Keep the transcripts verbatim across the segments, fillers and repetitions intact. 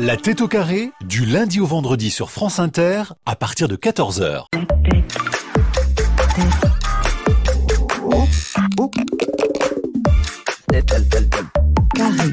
La tête au carré, du lundi au vendredi sur France Inter, à partir de quatorze heures. Carré.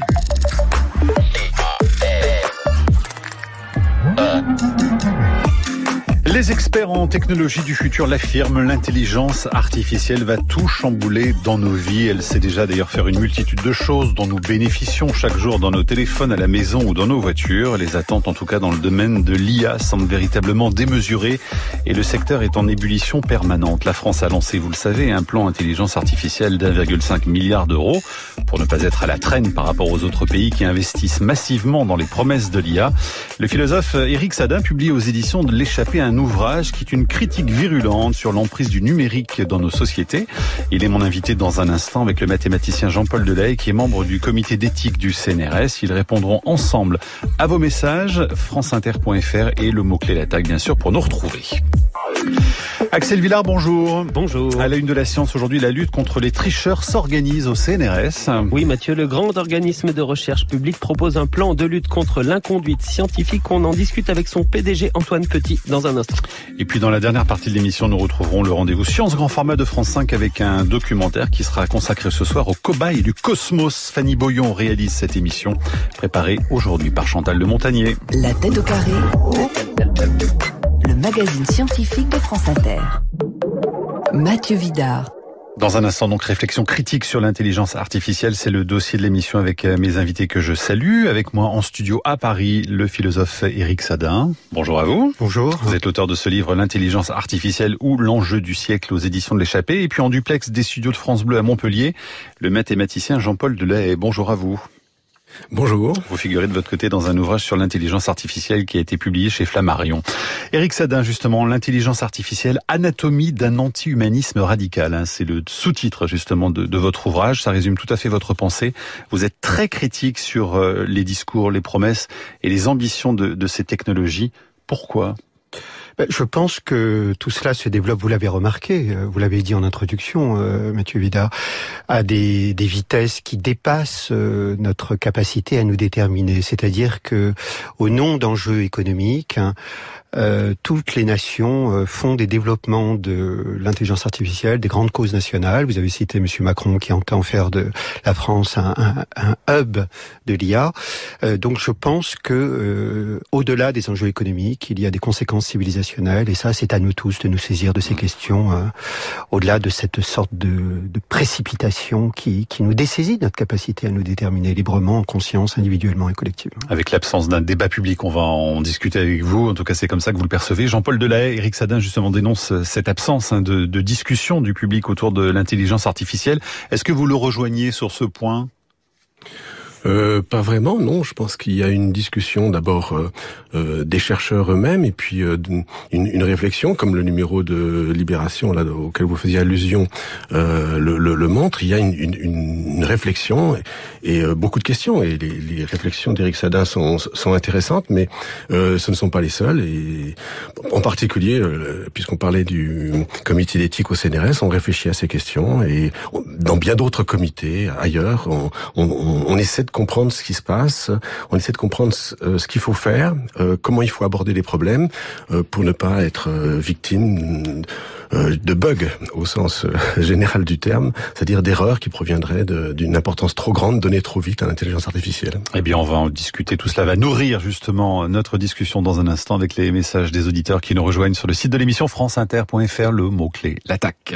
Les experts en technologie du futur l'affirment, l'intelligence artificielle va tout chambouler dans nos vies. Elle sait déjà d'ailleurs faire une multitude de choses dont nous bénéficions chaque jour dans nos téléphones, à la maison ou dans nos voitures. Les attentes, en tout cas dans le domaine de l'I A, semblent véritablement démesurées et le secteur est en ébullition permanente. La France a lancé, vous le savez, un plan intelligence artificielle d'un virgule cinq milliard d'euros pour ne pas être à la traîne par rapport aux autres pays qui investissent massivement dans les promesses de l'I A. Le philosophe Éric Sadin publie aux éditions de l'Échappée un ouvrage qui est une critique virulente sur l'emprise du numérique dans nos sociétés. Il est mon invité dans un instant avec le mathématicien Jean-Paul Delahaye qui est membre du comité d'éthique du C N R S. Ils répondront ensemble à vos messages, franceinter point f r et le mot-clé l'attaque bien sûr pour nous retrouver. Axel Villard, bonjour. Bonjour. À la une de la science aujourd'hui, la lutte contre les tricheurs s'organise au C N R S. Oui Mathieu, le grand organisme de recherche publique propose un plan de lutte contre l'inconduite scientifique. On en discute avec son P D G Antoine Petit dans un instant. Et puis dans la dernière partie de l'émission, nous retrouverons le rendez-vous Science Grand Format de France cinq avec un documentaire qui sera consacré ce soir aux cobayes du cosmos. Fanny Boyon réalise cette émission, préparée aujourd'hui par Chantal de Montagnier. La tête au carré, le magazine scientifique de France Inter. Mathieu Vidard. Dans un instant, donc, réflexion critique sur l'intelligence artificielle. C'est le dossier de l'émission avec mes invités que je salue. Avec moi en studio à Paris, le philosophe Éric Sadin. Bonjour à vous. Bonjour. Vous êtes l'auteur de ce livre, L'intelligence artificielle ou l'enjeu du siècle aux éditions de l'Échappée. Et puis en duplex des studios de France Bleu à Montpellier, le mathématicien Jean-Paul Delahaye. Bonjour à vous. Bonjour. Vous figurez de votre côté dans un ouvrage sur l'intelligence artificielle qui a été publié chez Flammarion. Éric Sadin, justement, l'intelligence artificielle, anatomie d'un anti-humanisme radical. Hein, c'est le sous-titre justement de, de votre ouvrage. Ça résume tout à fait votre pensée. Vous êtes très critique sur euh, les discours, les promesses et les ambitions de, de ces technologies. Pourquoi ? Je pense que tout cela se développe, vous l'avez remarqué, vous l'avez dit en introduction, euh, Mathieu Vidard, à des, des vitesses qui dépassent euh, notre capacité à nous déterminer. C'est-à-dire que, au nom d'enjeux économiques, hein, Euh, toutes les nations euh, font des développements de l'intelligence artificielle, des grandes causes nationales. Vous avez cité Monsieur Macron qui entend faire de la France un, un, un hub de l'I A. Euh, donc je pense que euh, au-delà des enjeux économiques, il y a des conséquences civilisationnelles et ça, c'est à nous tous de nous saisir de ces questions, euh, au-delà de cette sorte de, de précipitation qui, qui nous dessaisit notre capacité à nous déterminer librement, en conscience, individuellement et collectivement. Avec l'absence d'un débat public, on va en discuter avec vous. En tout cas, c'est comme ça que vous le percevez. Jean-Paul Delahaye, Éric Sadin justement dénonce cette absence hein, de, de discussion du public autour de l'intelligence artificielle. Est-ce que vous le rejoignez sur ce point ? Euh, pas vraiment, non. Je pense qu'il y a une discussion d'abord euh, euh, des chercheurs eux-mêmes et puis euh, une, une réflexion, comme le numéro de Libération là auquel vous faisiez allusion euh, le, le, le montre. Il y a une, une, une réflexion et, et euh, beaucoup de questions. Et les, les réflexions d'Éric Sadin sont, sont intéressantes, mais euh, ce ne sont pas les seules. Et en particulier, euh, puisqu'on parlait du comité d'éthique au C N R S, on réfléchit à ces questions et dans bien d'autres comités ailleurs, on, on, on essaie de comprendre ce qui se passe, on essaie de comprendre euh, ce qu'il faut faire, euh, comment il faut aborder les problèmes euh, pour ne pas être euh, victime euh, de bugs au sens euh, général du terme, c'est-à-dire d'erreurs qui proviendraient de, d'une importance trop grande donnée trop vite à l'intelligence artificielle. Eh bien, on va en discuter. Tout cela va nourrir justement notre discussion dans un instant avec les messages des auditeurs qui nous rejoignent sur le site de l'émission franceinter point f r, le mot-clé l'attaque.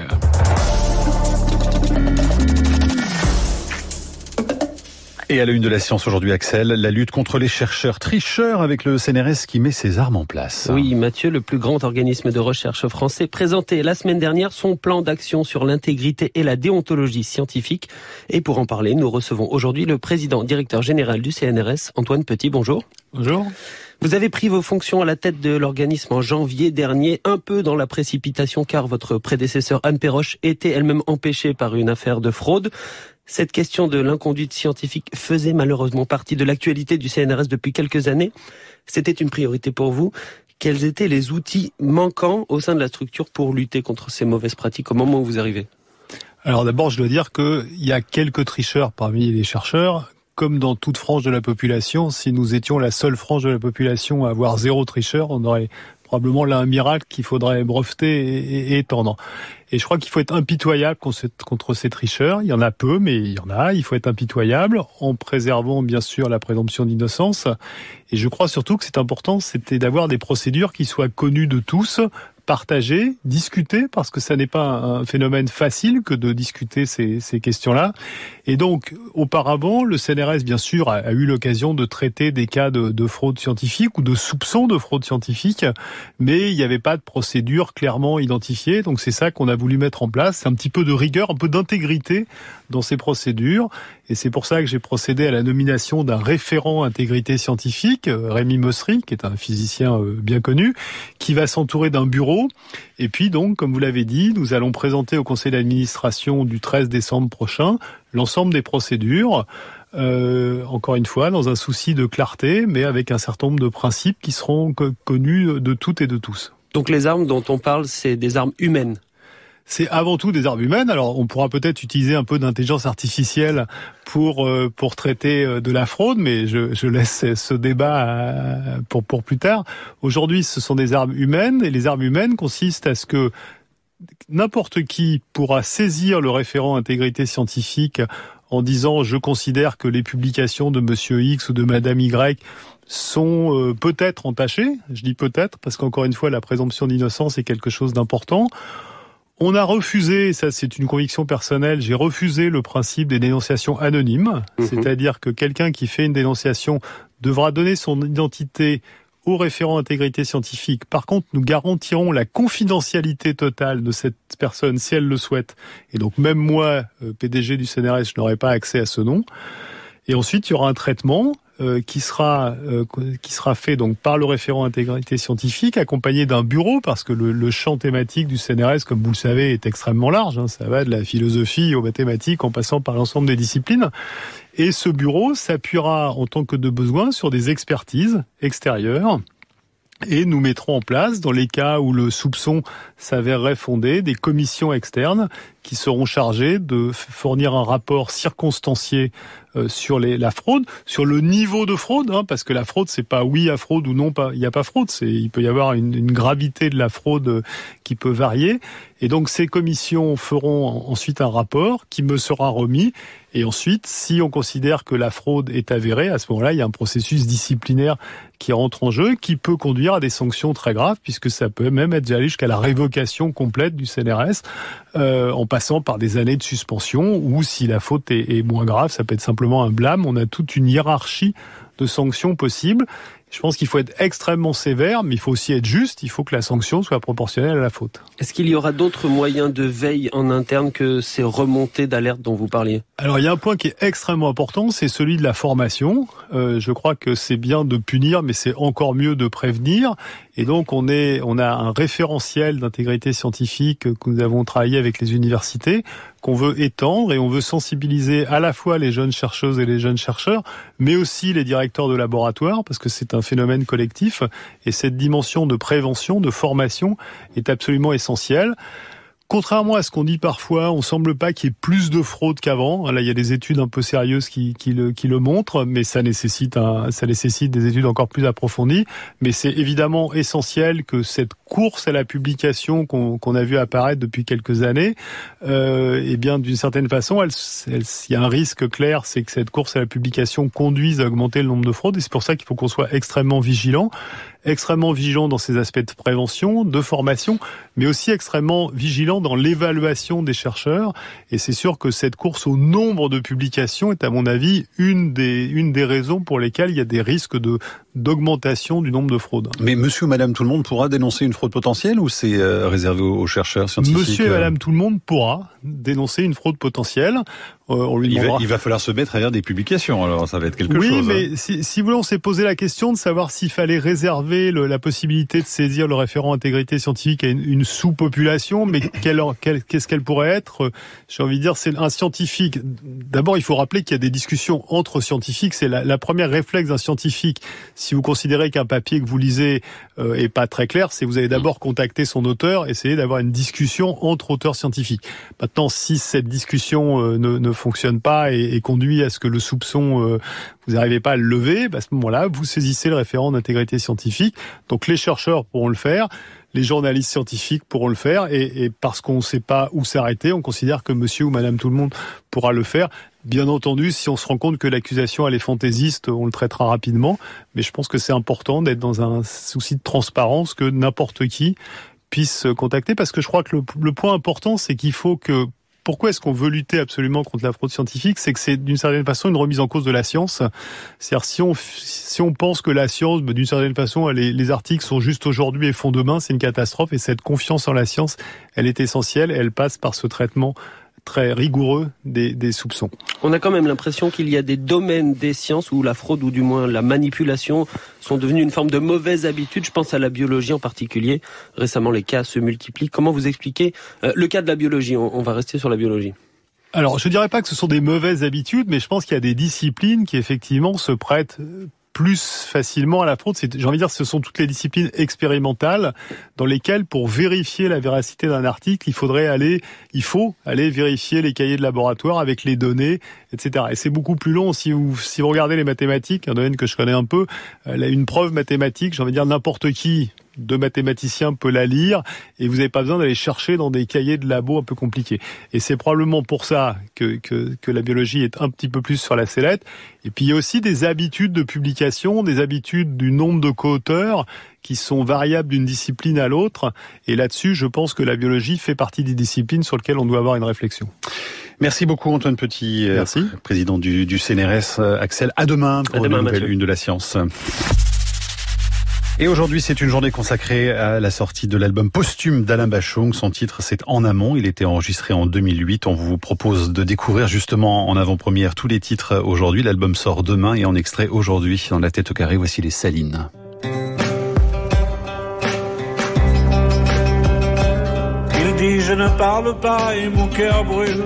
Et à la une de la science aujourd'hui, Axel, la lutte contre les chercheurs tricheurs avec le C N R S qui met ses armes en place. Oui, Mathieu, le plus grand organisme de recherche français, présentait la semaine dernière son plan d'action sur l'intégrité et la déontologie scientifique. Et pour en parler, nous recevons aujourd'hui le président directeur général du C N R S, Antoine Petit. Bonjour. Bonjour. Vous avez pris vos fonctions à la tête de l'organisme en janvier dernier, un peu dans la précipitation car votre prédécesseur Anne Perroche était elle-même empêchée par une affaire de fraude. Cette question de l'inconduite scientifique faisait malheureusement partie de l'actualité du C N R S depuis quelques années. C'était une priorité pour vous. Quels étaient les outils manquants au sein de la structure pour lutter contre ces mauvaises pratiques au moment où vous arrivez ? Alors d'abord, je dois dire qu'il y a quelques tricheurs parmi les chercheurs comme dans toute frange de la population, si nous étions la seule frange de la population à avoir zéro tricheur, on aurait probablement là un miracle qu'il faudrait breveter et, et étendre. Et je crois qu'il faut être impitoyable contre ces tricheurs. Il y en a peu, mais il y en a. Il faut être impitoyable en préservant bien sûr la présomption d'innocence. Et je crois surtout que c'est important, c'était d'avoir des procédures qui soient connues de tous, partager, discuter, parce que ça n'est pas un phénomène facile que de discuter ces, ces questions-là. Et donc, auparavant, le C N R S, bien sûr, a, a eu l'occasion de traiter des cas de, de fraude scientifique ou de soupçons de fraude scientifique, mais il n'y avait pas de procédure clairement identifiée. Donc, c'est ça qu'on a voulu mettre en place. C'est un petit peu de rigueur, un peu d'intégrité dans ces procédures. Et c'est pour ça que j'ai procédé à la nomination d'un référent intégrité scientifique, Rémi Meussery, qui est un physicien bien connu, qui va s'entourer d'un bureau. Et puis donc, comme vous l'avez dit, nous allons présenter au conseil d'administration du treize décembre prochain l'ensemble des procédures, euh, encore une fois, dans un souci de clarté, mais avec un certain nombre de principes qui seront co- connus de toutes et de tous. Donc les armes dont on parle, c'est des armes humaines? C'est avant tout des armes humaines. Alors, on pourra peut-être utiliser un peu d'intelligence artificielle pour euh, pour traiter de la fraude, mais je, je laisse ce débat à, pour pour plus tard. Aujourd'hui, ce sont des armes humaines, et les armes humaines consistent à ce que n'importe qui pourra saisir le référent intégrité scientifique en disant « je considère que les publications de Monsieur X ou de Madame Y sont euh, peut-être entachées ». Je dis peut-être parce qu'encore une fois, la présomption d'innocence est quelque chose d'important. On a refusé, ça c'est une conviction personnelle, j'ai refusé le principe des dénonciations anonymes, mmh. c'est-à-dire que quelqu'un qui fait une dénonciation devra donner son identité au référent intégrité scientifique. Par contre, nous garantirons la confidentialité totale de cette personne si elle le souhaite. Et donc même moi, P D G du C N R S, je n'aurai pas accès à ce nom. Et ensuite, il y aura un traitement euh, qui sera euh, qui sera fait donc par le référent intégrité scientifique, accompagné d'un bureau, parce que le, le champ thématique du C N R S, comme vous le savez, est extrêmement large. Hein, ça va de la philosophie aux mathématiques, en passant par l'ensemble des disciplines. Et ce bureau s'appuiera en tant que de besoin sur des expertises extérieures. Et nous mettrons en place, dans les cas où le soupçon s'avérerait fondé, des commissions externes qui seront chargées de fournir un rapport circonstancié euh, sur les, la fraude, sur le niveau de fraude, hein, parce que la fraude, c'est pas oui à fraude ou non, pas, il n'y a pas fraude. C'est, il peut y avoir une, une gravité de la fraude qui peut varier. Et donc ces commissions feront ensuite un rapport qui me sera remis. Et ensuite, si on considère que la fraude est avérée, à ce moment-là, il y a un processus disciplinaire qui rentre en jeu, qui peut conduire à des sanctions très graves, puisque ça peut même être aller jusqu'à la révocation complète du C N R S, euh, en passant par des années de suspension, ou si la faute est, est moins grave, ça peut être simplement un blâme. On a toute une hiérarchie de sanctions possibles. Je pense qu'il faut être extrêmement sévère, mais il faut aussi être juste. Il faut que la sanction soit proportionnelle à la faute. Est-ce qu'il y aura d'autres moyens de veille en interne que ces remontées d'alerte dont vous parliez? Alors, il y a un point qui est extrêmement important, c'est celui de la formation. Euh, je crois que c'est bien de punir, mais c'est encore mieux de prévenir. Et donc, on est, on a un référentiel d'intégrité scientifique que nous avons travaillé avec les universités, qu'on veut étendre, et on veut sensibiliser à la fois les jeunes chercheuses et les jeunes chercheurs, mais aussi les directeurs de laboratoire, parce que c'est un phénomène collectif, et cette dimension de prévention, de formation est absolument essentielle. Contrairement à ce qu'on dit parfois, on semble pas qu'il y ait plus de fraude qu'avant. Là, il y a des études un peu sérieuses qui, qui, le, qui le montrent, mais ça nécessite, un, ça nécessite des études encore plus approfondies. Mais c'est évidemment essentiel que cette course à la publication qu'on, qu'on a vu apparaître depuis quelques années, euh, eh bien, d'une certaine façon, elle, elle, il y a un risque clair, c'est que cette course à la publication conduise à augmenter le nombre de fraudes. Et c'est pour ça qu'il faut qu'on soit extrêmement vigilant. extrêmement vigilant dans ces aspects de prévention, de formation, mais aussi extrêmement vigilant dans l'évaluation des chercheurs. Et c'est sûr que cette course au nombre de publications est, à mon avis, une des, une des raisons pour lesquelles il y a des risques de, d'augmentation du nombre de fraudes. Mais monsieur ou madame tout le monde pourra dénoncer une fraude potentielle, ou c'est euh, réservé aux, aux chercheurs scientifiques? Monsieur et madame tout le monde pourra dénoncer une fraude potentielle. Euh, on lui il, demandera... va, il va falloir se mettre à lire des publications, alors ça va être quelque oui, chose. Oui, mais hein. si, si vous voulez, on s'est posé la question de savoir s'il fallait réserver le, la possibilité de saisir le référent intégrité scientifique à une, une sous-population, mais quelle, quelle, qu'est-ce qu'elle pourrait être? J'ai envie de dire, c'est un scientifique. D'abord, il faut rappeler qu'il y a des discussions entre scientifiques. C'est la, la première réflexe d'un scientifique. Si vous considérez qu'un papier que vous lisez euh, est pas très clair, c'est vous allez d'abord contacter son auteur, essayer d'avoir une discussion entre auteurs scientifiques. Maintenant, si cette discussion euh, ne, ne fonctionne pas et, et conduit à ce que le soupçon, euh, vous n'arrivez pas à le lever, bah, à ce moment-là, vous saisissez le référent d'intégrité scientifique. Donc les chercheurs pourront le faire, les journalistes scientifiques pourront le faire, et, et parce qu'on ne sait pas où s'arrêter, on considère que monsieur ou madame tout le monde pourra le faire. Bien entendu, si on se rend compte que l'accusation elle est fantaisiste, on le traitera rapidement, mais je pense que c'est important d'être dans un souci de transparence, que n'importe qui puisse contacter, parce que je crois que le, le point important, c'est qu'il faut que... Pourquoi est-ce qu'on veut lutter absolument contre la fraude scientifique ? C'est que c'est d'une certaine façon une remise en cause de la science. C'est-à-dire si on si on pense que la science, d'une certaine façon, les, les articles sont juste aujourd'hui et font demain, c'est une catastrophe. Et cette confiance en la science, elle est essentielle. Et elle passe par ce traitement très rigoureux des, des soupçons. On a quand même l'impression qu'il y a des domaines des sciences où la fraude ou du moins la manipulation sont devenus une forme de mauvaise habitude. Je pense à la biologie en particulier. Récemment, les cas se multiplient. Comment vous expliquez euh, le cas de la biologie ? On, on va rester sur la biologie. Alors, je ne dirais pas que ce sont des mauvaises habitudes, mais je pense qu'il y a des disciplines qui effectivement se prêtent plus facilement à la fraude. C'est, j'ai envie de dire, ce sont toutes les disciplines expérimentales dans lesquelles, pour vérifier la véracité d'un article, il faudrait aller, il faut aller vérifier les cahiers de laboratoire avec les données, et cetera. Et c'est beaucoup plus long. Si vous, si vous regardez les mathématiques, un domaine que je connais un peu, une preuve mathématique, j'ai envie de dire, n'importe qui de mathématicien peut la lire, et vous n'avez pas besoin d'aller chercher dans des cahiers de labo un peu compliqués. Et c'est probablement pour ça que, que, que la biologie est un petit peu plus sur la sellette. Et puis il y a aussi des habitudes de publication, des habitudes du nombre de co-auteurs qui sont variables d'une discipline à l'autre. Et là-dessus, je pense que la biologie fait partie des disciplines sur lesquelles on doit avoir une réflexion. Merci beaucoup Antoine Petit, Merci. président du, du C N R S. Axel, à demain pour à demain, une nouvelle Mathieu. Une de la science. Et aujourd'hui, c'est une journée consacrée à la sortie de l'album posthume d'Alain Bachung. Son titre, c'est En amont. Il était enregistré en deux mille huit. On vous propose de découvrir justement en avant-première tous les titres aujourd'hui. L'album sort demain et en extrait aujourd'hui dans La Tête au carré. Voici les Salines. Il dit je ne parle pas et mon cœur brûle.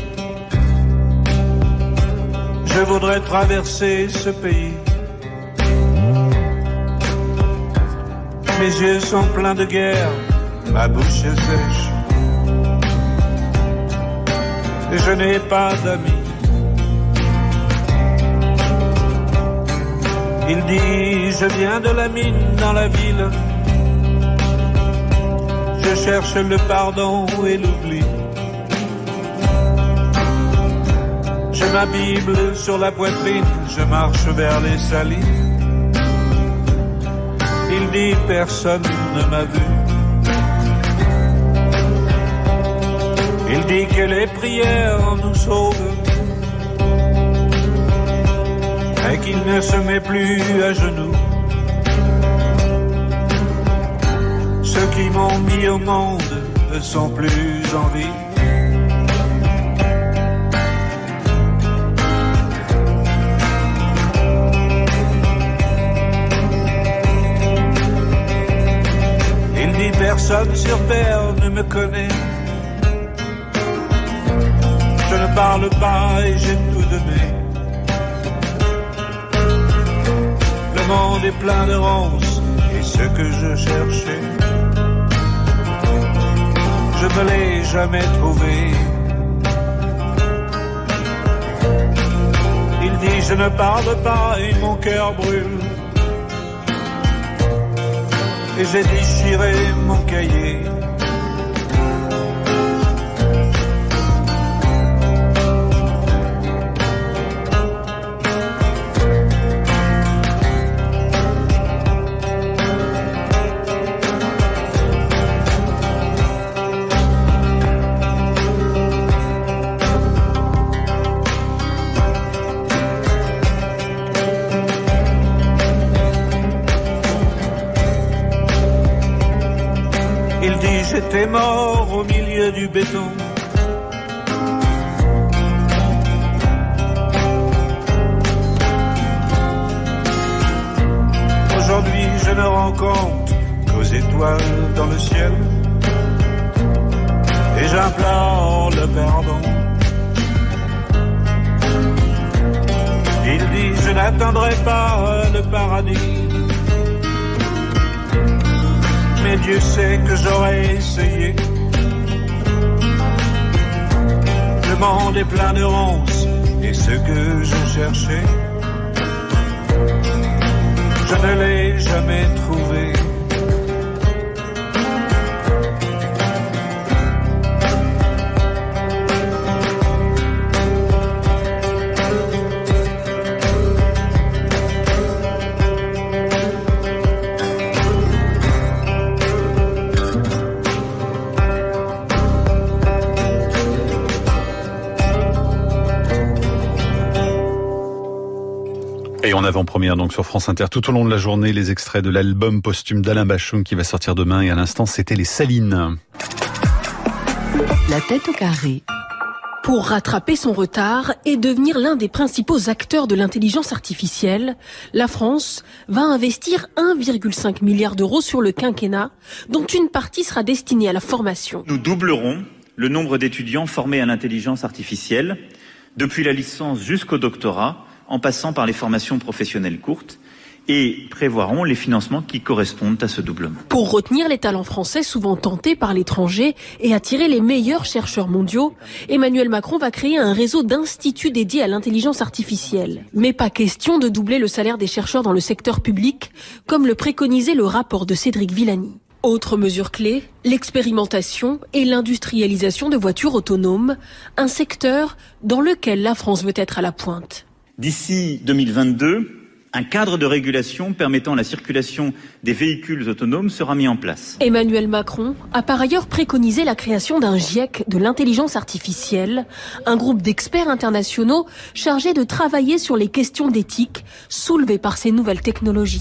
Je voudrais traverser ce pays. Mes yeux sont pleins de guerre, ma bouche est sèche. Et je n'ai pas d'amis. Il dit, je viens de la mine dans la ville. Je cherche le pardon et l'oubli. J'ai ma Bible sur la poitrine, je marche vers les salines. Il dit personne ne m'a vu. Il dit que les prières nous sauvent et qu'il ne se met plus à genoux. Ceux qui m'ont mis au monde ne sont plus en vie. Personne sur terre ne me connaît. Je ne parle pas et j'ai tout donné. Le monde est plein de ronces et ce que je cherchais, je ne l'ai jamais trouvé. Il dit je ne parle pas et mon cœur brûle. Et j'ai déchiré mon cahier. J'étais mort au milieu du béton. Aujourd'hui je ne rends compte qu'aux étoiles dans le ciel. Et j'implore le pardon. Il dit je n'attendrai pas le paradis. Mais Dieu sait que j'aurais essayé. Je Le monde est plein de ronces, et ce que je cherchais, je ne l'ai jamais trouvé. Et en avant-première donc sur France Inter tout au long de la journée, les extraits de l'album posthume d'Alain Bashung qui va sortir demain, et à l'instant c'était les Salines. La tête au carré. Pour rattraper son retard et devenir l'un des principaux acteurs de l'intelligence artificielle, la France va investir un virgule cinq milliard d'euros sur le quinquennat, dont une partie sera destinée à la formation. Nous doublerons le nombre d'étudiants formés à l'intelligence artificielle, depuis la licence jusqu'au doctorat, en passant par les formations professionnelles courtes, et prévoiront les financements qui correspondent à ce doublement. Pour retenir les talents français souvent tentés par l'étranger et attirer les meilleurs chercheurs mondiaux, Emmanuel Macron va créer un réseau d'instituts dédiés à l'intelligence artificielle. Mais pas question de doubler le salaire des chercheurs dans le secteur public, comme le préconisait le rapport de Cédric Villani. Autre mesure clé, l'expérimentation et l'industrialisation de voitures autonomes, un secteur dans lequel la France veut être à la pointe. D'ici deux mille vingt-deux, un cadre de régulation permettant la circulation des véhicules autonomes sera mis en place. Emmanuel Macron a par ailleurs préconisé la création d'un GIEC de l'intelligence artificielle, un groupe d'experts internationaux chargés de travailler sur les questions d'éthique soulevées par ces nouvelles technologies.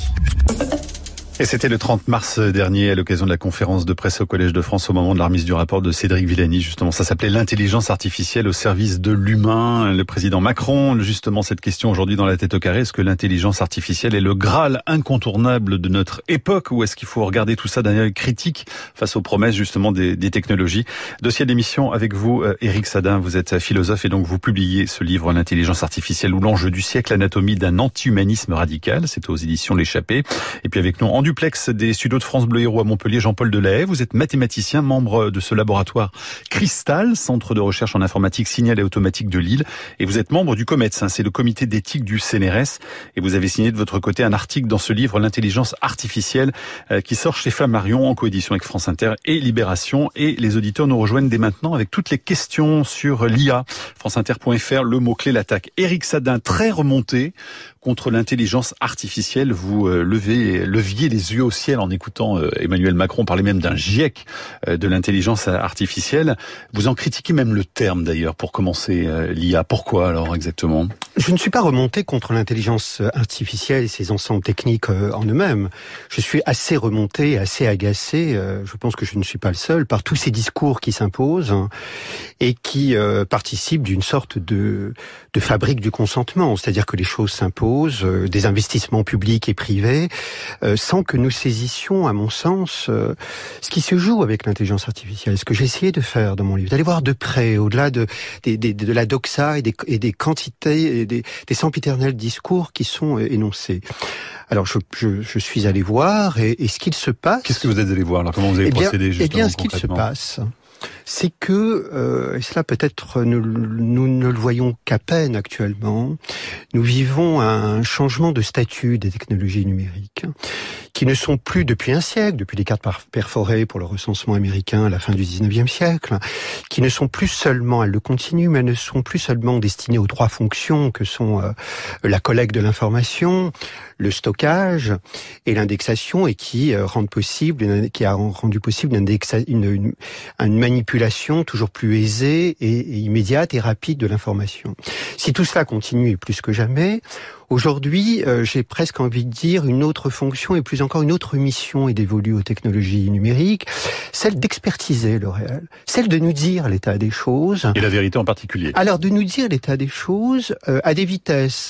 Et c'était le trente mars dernier, à l'occasion de la conférence de presse au Collège de France, au moment de la remise du rapport de Cédric Villani. Justement, ça s'appelait l'intelligence artificielle au service de l'humain. Le président Macron, justement, cette question aujourd'hui dans la tête au carré, est-ce que l'intelligence artificielle est le Graal incontournable de notre époque, ou est-ce qu'il faut regarder tout ça d'un œil critique face aux promesses, justement, des, des technologies? Dossier d'émission avec vous, Éric Sadin. Vous êtes philosophe et donc vous publiez ce livre, l'intelligence artificielle ou l'enjeu du siècle, anatomie d'un anti-humanisme radical. C'est aux éditions L'Échappée. Et puis avec nous, en duplex des studios de France Bleu Héros à Montpellier, Jean-Paul Delahaye. Vous êtes mathématicien, membre de ce laboratoire Cristal, centre de recherche en informatique, signal et automatique de Lille. Et vous êtes membre du COMETS, hein, c'est le comité d'éthique du C N R S. Et vous avez signé de votre côté un article dans ce livre, l'intelligence artificielle, euh, qui sort chez Flammarion en coédition avec France Inter et Libération. Et les auditeurs nous rejoignent dès maintenant avec toutes les questions sur l'I A. franceinter point f r, le mot-clé, l'attaque. Éric Sadin, très remonté contre l'intelligence artificielle. Vous euh, levez, leviez les yeux au ciel en écoutant euh, Emmanuel Macron parler même d'un GIEC euh, de l'intelligence artificielle. Vous en critiquez même le terme d'ailleurs pour commencer, euh, l'I A. Pourquoi alors exactement? Je ne suis pas remonté contre l'intelligence artificielle et ses ensembles techniques euh, en eux-mêmes. Je suis assez remonté, assez agacé, euh, je pense que je ne suis pas le seul, par tous ces discours qui s'imposent hein, et qui euh, participent d'une sorte de, de fabrique du consentement. C'est-à-dire que les choses s'imposent, euh, des investissements publics et privés, euh, sans que nous saisissions, à mon sens, euh, ce qui se joue avec l'intelligence artificielle. Ce que j'ai essayé de faire dans mon livre, d'aller voir de près, au-delà de, de, de, de la doxa et des, et des quantités, et des, des sempiternels discours qui sont euh, énoncés. Alors, je, je, je suis allé voir, et, et ce qu'il se passe... Qu'est-ce que vous êtes allé voir? Alors, comment vous avez eh bien, procédé justement? Eh bien, ce qu'il se passe, c'est que, euh, et cela peut-être nous, nous ne le voyons qu'à peine actuellement, nous vivons un changement de statut des technologies numériques, qui ne sont plus depuis un siècle, depuis les cartes perforées pour le recensement américain à la fin du dix-neuvième siècle, qui ne sont plus seulement, elles le continuent, mais elles ne sont plus seulement destinées aux trois fonctions que sont euh, la collecte de l'information, le stockage et l'indexation, et qui euh, rendent possible, qui a rendu possible une, une, une, une manipulation toujours plus aisée et, et immédiate et rapide de l'information. Si tout cela continue, et plus que jamais, aujourd'hui, euh, j'ai presque envie de dire une autre fonction et plus encore une autre mission est dévolue aux technologies numériques, celle d'expertiser le réel, celle de nous dire l'état des choses. Et la vérité en particulier. Alors, de nous dire l'état des choses euh, à des vitesses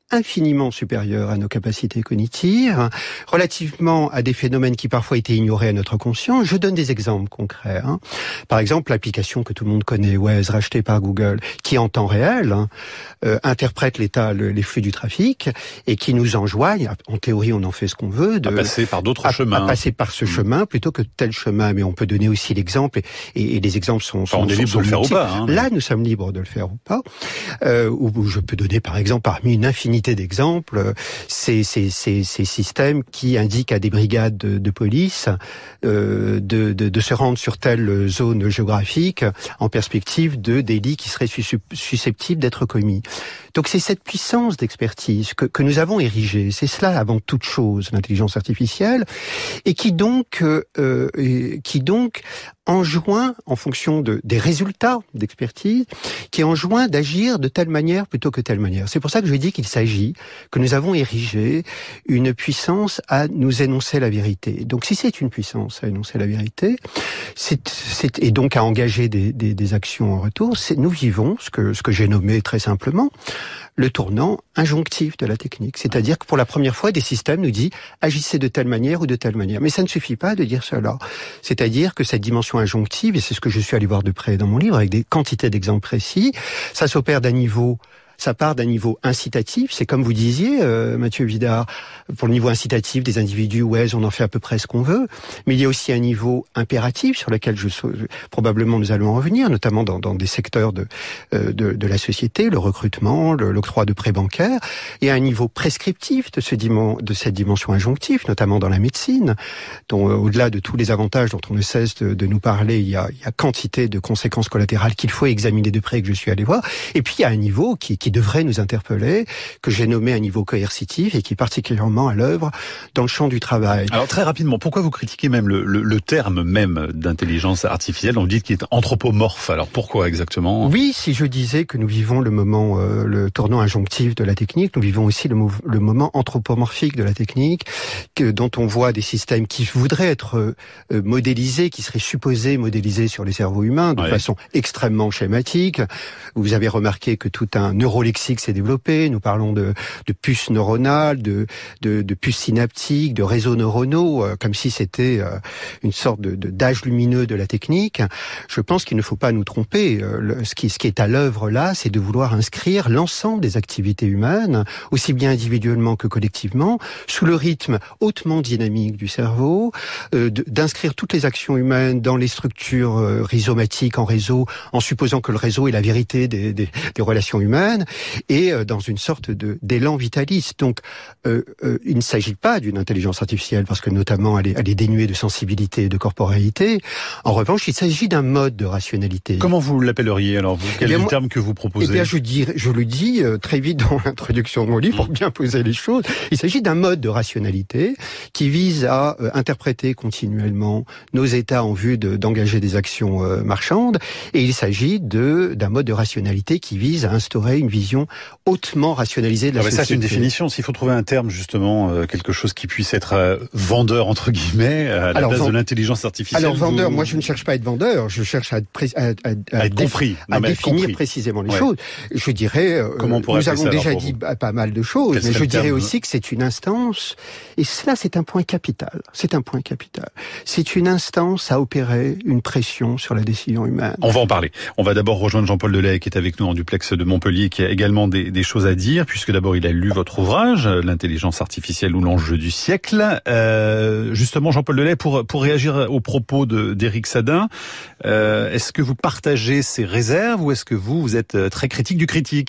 infiniment supérieure à nos capacités cognitives, relativement à des phénomènes qui parfois étaient ignorés à notre conscience. Je donne des exemples concrets. Hein. Par exemple, l'application que tout le monde connaît, Waze, rachetée par Google, qui en temps réel hein, euh, interprète l'état, le, les flux du trafic et qui nous enjoigne, en théorie on en fait ce qu'on veut, de à passer par d'autres chemins. À passer par ce mmh. chemin plutôt que tel chemin. Mais on peut donner aussi l'exemple, et, et, et les exemples sont... Enfin, sont on est libre de le faire ou pas. Hein. Là, nous sommes libres de le faire ou pas. Euh, ou je peux donner par exemple parmi une infinité d'exemples, ces, ces, ces, ces systèmes qui indiquent à des brigades de, de police euh, de, de, de se rendre sur telle zone géographique en perspective de délits qui seraient susceptibles d'être commis. Donc c'est cette puissance d'expertise que, que nous avons érigée. C'est cela avant toute chose, l'intelligence artificielle, et qui donc, euh, et qui donc enjoint, en fonction de, des résultats d'expertise, qui enjoint d'agir de telle manière plutôt que telle manière. C'est pour ça que je dis qu'il s'agit, que nous avons érigé une puissance à nous énoncer la vérité. Donc si c'est une puissance à énoncer la vérité, c'est, c'est, et donc à engager des, des, des actions en retour, c'est, nous vivons ce que, ce que j'ai nommé très simplement le tournant injonctif de la technique. C'est-à-dire que pour la première fois, des systèmes nous disent agissez de telle manière ou de telle manière. Mais ça ne suffit pas de dire cela. C'est-à-dire que cette dimension injonctive, et c'est ce que je suis allé voir de près dans mon livre, avec des quantités d'exemples précis, ça s'opère d'un niveau... Ça part d'un niveau incitatif, c'est comme vous disiez, euh, Mathieu Vidard, pour le niveau incitatif des individus, ouais, on en fait à peu près ce qu'on veut, mais il y a aussi un niveau impératif sur lequel je, probablement nous allons en revenir, notamment dans, dans des secteurs de, euh, de, de la société, le recrutement, le, l'octroi de prêts bancaires, et un niveau prescriptif de, ce dimen, de cette dimension injonctive, notamment dans la médecine, dont euh, au-delà de tous les avantages dont on ne cesse de, de nous parler, il y, a, il y a quantité de conséquences collatérales qu'il faut examiner de près, que je suis allé voir, et puis il y a un niveau qui, qui qui devrait nous interpeller, que j'ai nommé un niveau coercitif et qui est particulièrement à l'œuvre dans le champ du travail. Alors très rapidement, pourquoi vous critiquez même le, le, le terme même d'intelligence artificielle? On vous dit qu'il est anthropomorphe. Alors pourquoi exactement? Oui, si je disais que nous vivons le moment, euh, le tournant injonctif de la technique, nous vivons aussi le, mov- le moment anthropomorphique de la technique, que, dont on voit des systèmes qui voudraient être euh, modélisés, qui seraient supposés modélisés sur les cerveaux humains de ouais. façon extrêmement schématique. Vous avez remarqué que tout un neuro lexique s'est développé, nous parlons de, de puces neuronales, de, de, de puces synaptiques, de réseaux neuronaux, euh, comme si c'était euh, une sorte de, de d'âge lumineux de la technique. Je pense qu'il ne faut pas nous tromper. Euh, le, ce, qui, ce qui est à l'œuvre là, c'est de vouloir inscrire l'ensemble des activités humaines, aussi bien individuellement que collectivement, sous le rythme hautement dynamique du cerveau, euh, de, d'inscrire toutes les actions humaines dans les structures euh, rhizomatiques en réseau, en supposant que le réseau est la vérité des, des, des relations humaines, et dans une sorte de d'élan vitaliste. Donc, euh, euh, il ne s'agit pas d'une intelligence artificielle, parce que notamment elle est, elle est dénuée de sensibilité et de corporéalité. En revanche, il s'agit d'un mode de rationalité. Comment vous l'appelleriez alors vous? Quel est le terme que vous proposez? Eh bien, je, dirais, je le dis euh, très vite dans l'introduction de mon livre, pour bien poser les choses. Il s'agit d'un mode de rationalité qui vise à euh, interpréter continuellement nos états en vue de, d'engager des actions euh, marchandes, et il s'agit de d'un mode de rationalité qui vise à instaurer une vision hautement rationalisée de la ah société. Ça, c'est une définition. S'il faut trouver un terme, justement, euh, quelque chose qui puisse être euh, vendeur, entre guillemets, à la alors, base vend... de l'intelligence artificielle. Alors, vendeur, vous... moi, je ne cherche pas à être vendeur, je cherche à, pré... à, à, à, à être compris. À non, définir compris. précisément les ouais. choses. Je dirais, euh, Comment on nous avons ça, déjà alors, dit pas mal de choses, Quel mais je dirais terme, aussi que c'est une instance, et cela, c'est un point capital. C'est un point capital. C'est une instance à opérer une pression sur la décision humaine. On va en parler. On va d'abord rejoindre Jean-Paul Delahaye, qui est avec nous en duplex de Montpellier, qui a également des, des choses à dire, puisque d'abord il a lu votre ouvrage, l'intelligence artificielle ou l'enjeu du siècle. Euh, justement, Jean-Paul Delahaye, pour pour réagir aux propos de d'Éric Sadin, euh, est-ce que vous partagez ces réserves ou est-ce que vous vous êtes très critique du critique?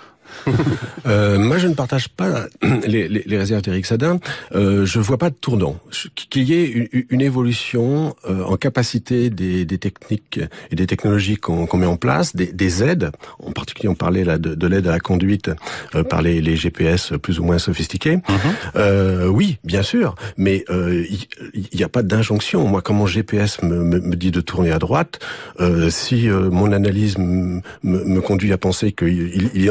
euh, moi, je ne partage pas les, les, les réserves d'Éric Sadin. Euh, je vois pas de tournant. Qu'il y ait une, une évolution euh, en capacité des, des techniques et des technologies qu'on, qu'on met en place, des, des aides. En particulier, on parlait là de, de l'aide à la conduite euh, par les, les G P S plus ou moins sophistiqués. Mm-hmm. Euh, oui, bien sûr, mais il euh, n'y a pas d'injonction. Moi, quand mon G P S me, me, me dit de tourner à droite, euh, si euh, mon analyse me, me conduit à penser qu'il il est en train de se tromper,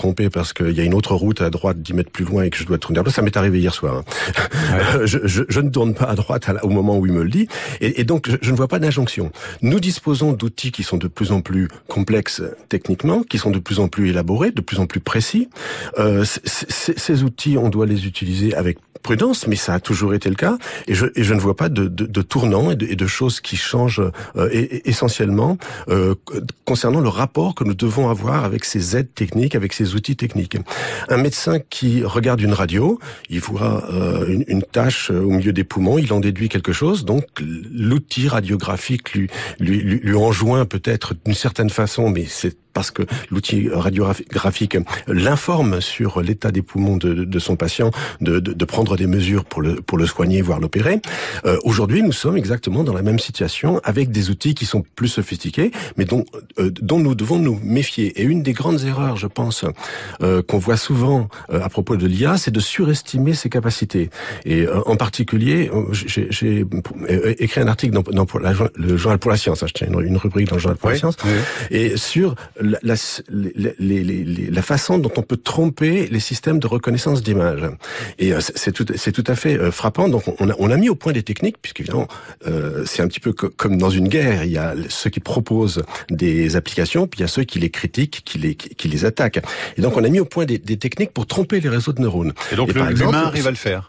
tromper parce qu'il y a une autre route à droite dix mètres plus loin et que je dois tourner à droite. Ça m'est arrivé hier soir. Hein. Ouais. je, je, je ne tourne pas à droite à la, au moment où il me le dit. Et, et donc, je, je ne vois pas d'injonction. Nous disposons d'outils qui sont de plus en plus complexes techniquement, qui sont de plus en plus élaborés, de plus en plus précis. Euh, c- c- ces outils, on doit les utiliser avec prudence, mais ça a toujours été le cas, et je, et je ne vois pas de, de, de tournant et de, et de choses qui changent euh, et, et essentiellement euh, concernant le rapport que nous devons avoir avec ces aides techniques, avec ces outils techniques. Un médecin qui regarde une radio, il voit euh, une, une tache au milieu des poumons, il en déduit quelque chose, donc l'outil radiographique lui, lui, lui, lui enjoint peut-être d'une certaine façon, mais c'est parce que l'outil radiographique l'informe sur l'état des poumons de, de, de son patient, de, de, de prendre des mesures pour le, pour le soigner, voire l'opérer. Euh, aujourd'hui, nous sommes exactement dans la même situation avec des outils qui sont plus sophistiqués, mais dont, euh, dont nous devons nous méfier. Et une des grandes erreurs, je pense, euh, qu'on voit souvent euh, à propos de l'I A, c'est de surestimer ses capacités. Et euh, en particulier, j'ai, j'ai écrit un article dans, dans pour la, le Journal pour la Science, hein, je tiens une, une rubrique dans le Journal pour oui, la Science, oui. et sur La, la, les, les, les, la façon dont on peut tromper les systèmes de reconnaissance d'images. Et euh, c'est, tout, c'est tout à fait euh, frappant. Donc on a, on a mis au point des techniques, puisqu'évidemment euh, c'est un petit peu co- comme dans une guerre. Il y a ceux qui proposent des applications, puis il y a ceux qui les critiquent, qui les, qui, qui les attaquent. Et donc on a mis au point des, des techniques pour tromper les réseaux de neurones. Et donc Et le, par exemple, l'humain arrive à le faire.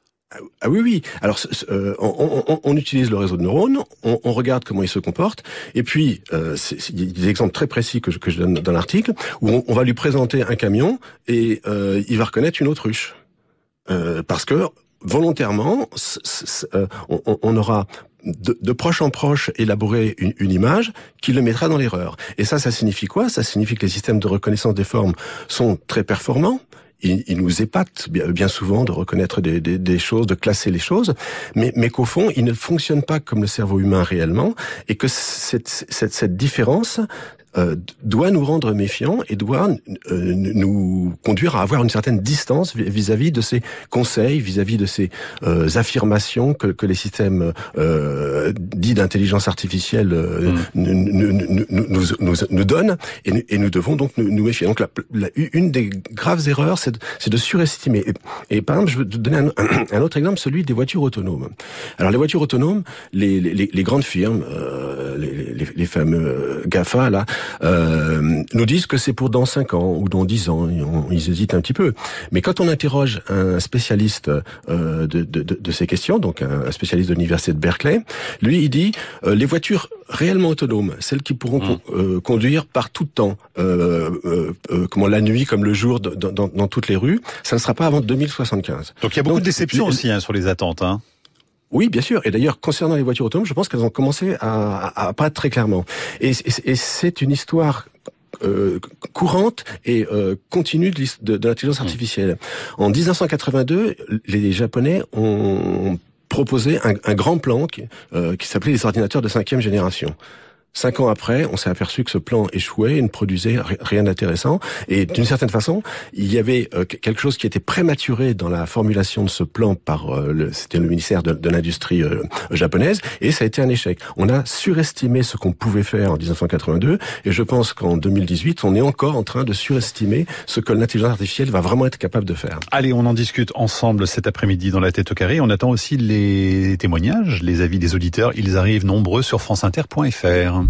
Ah oui, oui. Alors, euh, on, on, on utilise le réseau de neurones, on, on regarde comment il se comporte, et puis euh, il y a des exemples très précis que je, que je donne dans l'article, où on, on va lui présenter un camion et euh, il va reconnaître une autruche, euh, parce que volontairement, c- c- euh, on, on aura de, de proche en proche élaboré une, une image qui le mettra dans l'erreur. Et ça, ça signifie quoi ? Ça signifie que les systèmes de reconnaissance des formes sont très performants. Il, il nous épate bien, bien souvent de reconnaître des, des, des choses, de classer les choses, mais, mais qu'au fond, il ne fonctionne pas comme le cerveau humain réellement, et que cette, cette, cette différence euh, doit nous rendre méfiants et doit euh, nous conduire à avoir une certaine distance vis-à-vis de ces conseils, vis-à-vis de ces euh, affirmations que, que les systèmes euh, dits d'intelligence artificielle euh, mmh. nous, nous, nous, nous, nous, nous donnent, et, et nous devons donc nous, nous méfier. Donc la, la, une des graves erreurs, c'est de, c'est de surestimer. Et, et par exemple, je veux te donner un, un autre exemple, celui des voitures autonomes. Alors les voitures autonomes, les, les, les grandes firmes, euh, les, les, les fameux GAFA là, euh, nous disent que c'est pour dans cinq ans ou dans dix ans. Ils, ils hésitent un petit peu. Mais quand on interroge un spécialiste euh, de, de, de, de ces questions, donc un spécialiste de l'université de Berkeley, lui il dit euh, les voitures réellement autonomes, celles qui pourront mmh. con, euh, conduire par tout temps, euh, euh, euh, comment la nuit comme le jour, dans, dans, dans toutes les rues, ça ne sera pas avant deux mille soixante-quinze. Donc il y a beaucoup donc, de déceptions les, aussi hein, sur les attentes. Hein. Oui, bien sûr. Et d'ailleurs, concernant les voitures autonomes, je pense qu'elles ont commencé à, à, à apparaître très clairement. Et, et, et c'est une histoire euh, courante et euh, continue de, de, de l'intelligence artificielle. En dix-neuf cent quatre-vingt-deux, les Japonais ont proposé un, un grand plan qui, euh, qui s'appelait les ordinateurs de cinquième génération. Cinq ans après, on s'est aperçu que ce plan échouait et ne produisait rien d'intéressant. Et d'une certaine façon, il y avait euh, quelque chose qui était prématuré dans la formulation de ce plan par euh, le, c'était le ministère de, de l'industrie euh, japonaise, et ça a été un échec. On a surestimé ce qu'on pouvait faire en dix-neuf cent quatre-vingt-deux, et je pense qu'en deux mille dix-huit, on est encore en train de surestimer ce que l'intelligence artificielle va vraiment être capable de faire. Allez, on en discute ensemble cet après-midi dans La Tête au Carré. On attend aussi les témoignages, les avis des auditeurs. Ils arrivent nombreux sur franceinter point f r.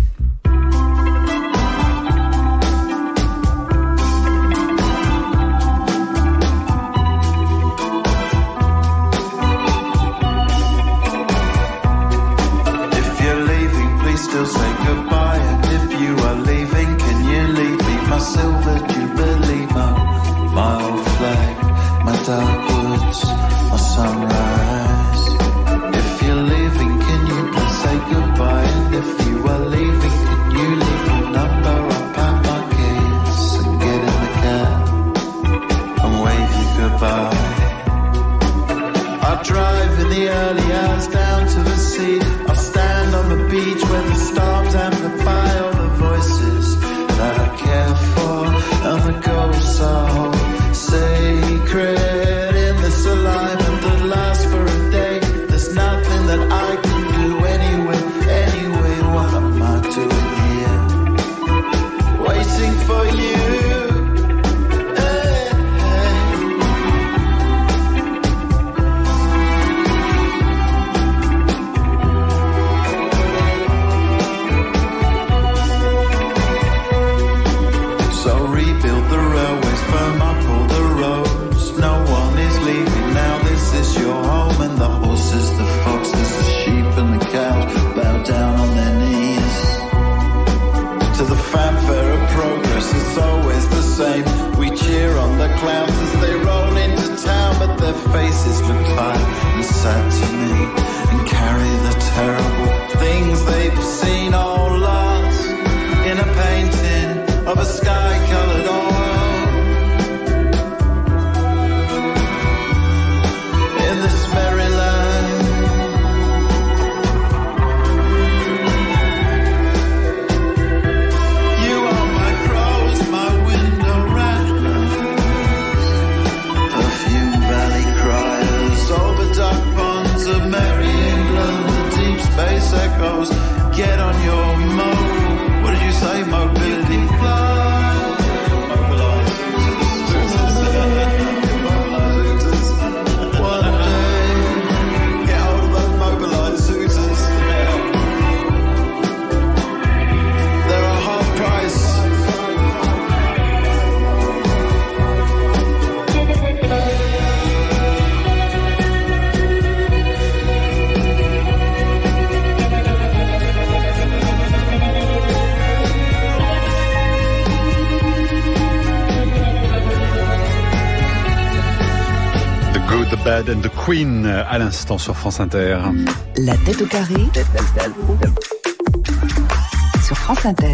Still say goodbye, and if you are leaving, can you leave me my silver jubilee, my, my old flag, my dark woods, my sunrise. If you're leaving, can you please say goodbye, and if you are leaving, can you leave your number? I'll pack my keys and get in the cab and wave you goodbye. I'll drive in the early hours down to the sea. I'll stand on the beach where the storms amplify all the voices that I care for, and the ghosts are sacred in this alignment that lasts for a day. There's nothing that I can do anyway, anyway. What am I doing here? Waiting for you sad to me and carry the terrible things they've seen all lost in a painting of a sky-colored oil. In this merry land, you are my crows, my window rattlers, perfume valley criers, over dark ponds of merry England, deep space echoes. Get on your mo. What did you say? Mobility flight. Mobilize. Mobilize. One day, get hold of those mobilizers. They're a half price. The Bad and the Queen à l'instant sur France Inter. La tête au carré sur France Inter.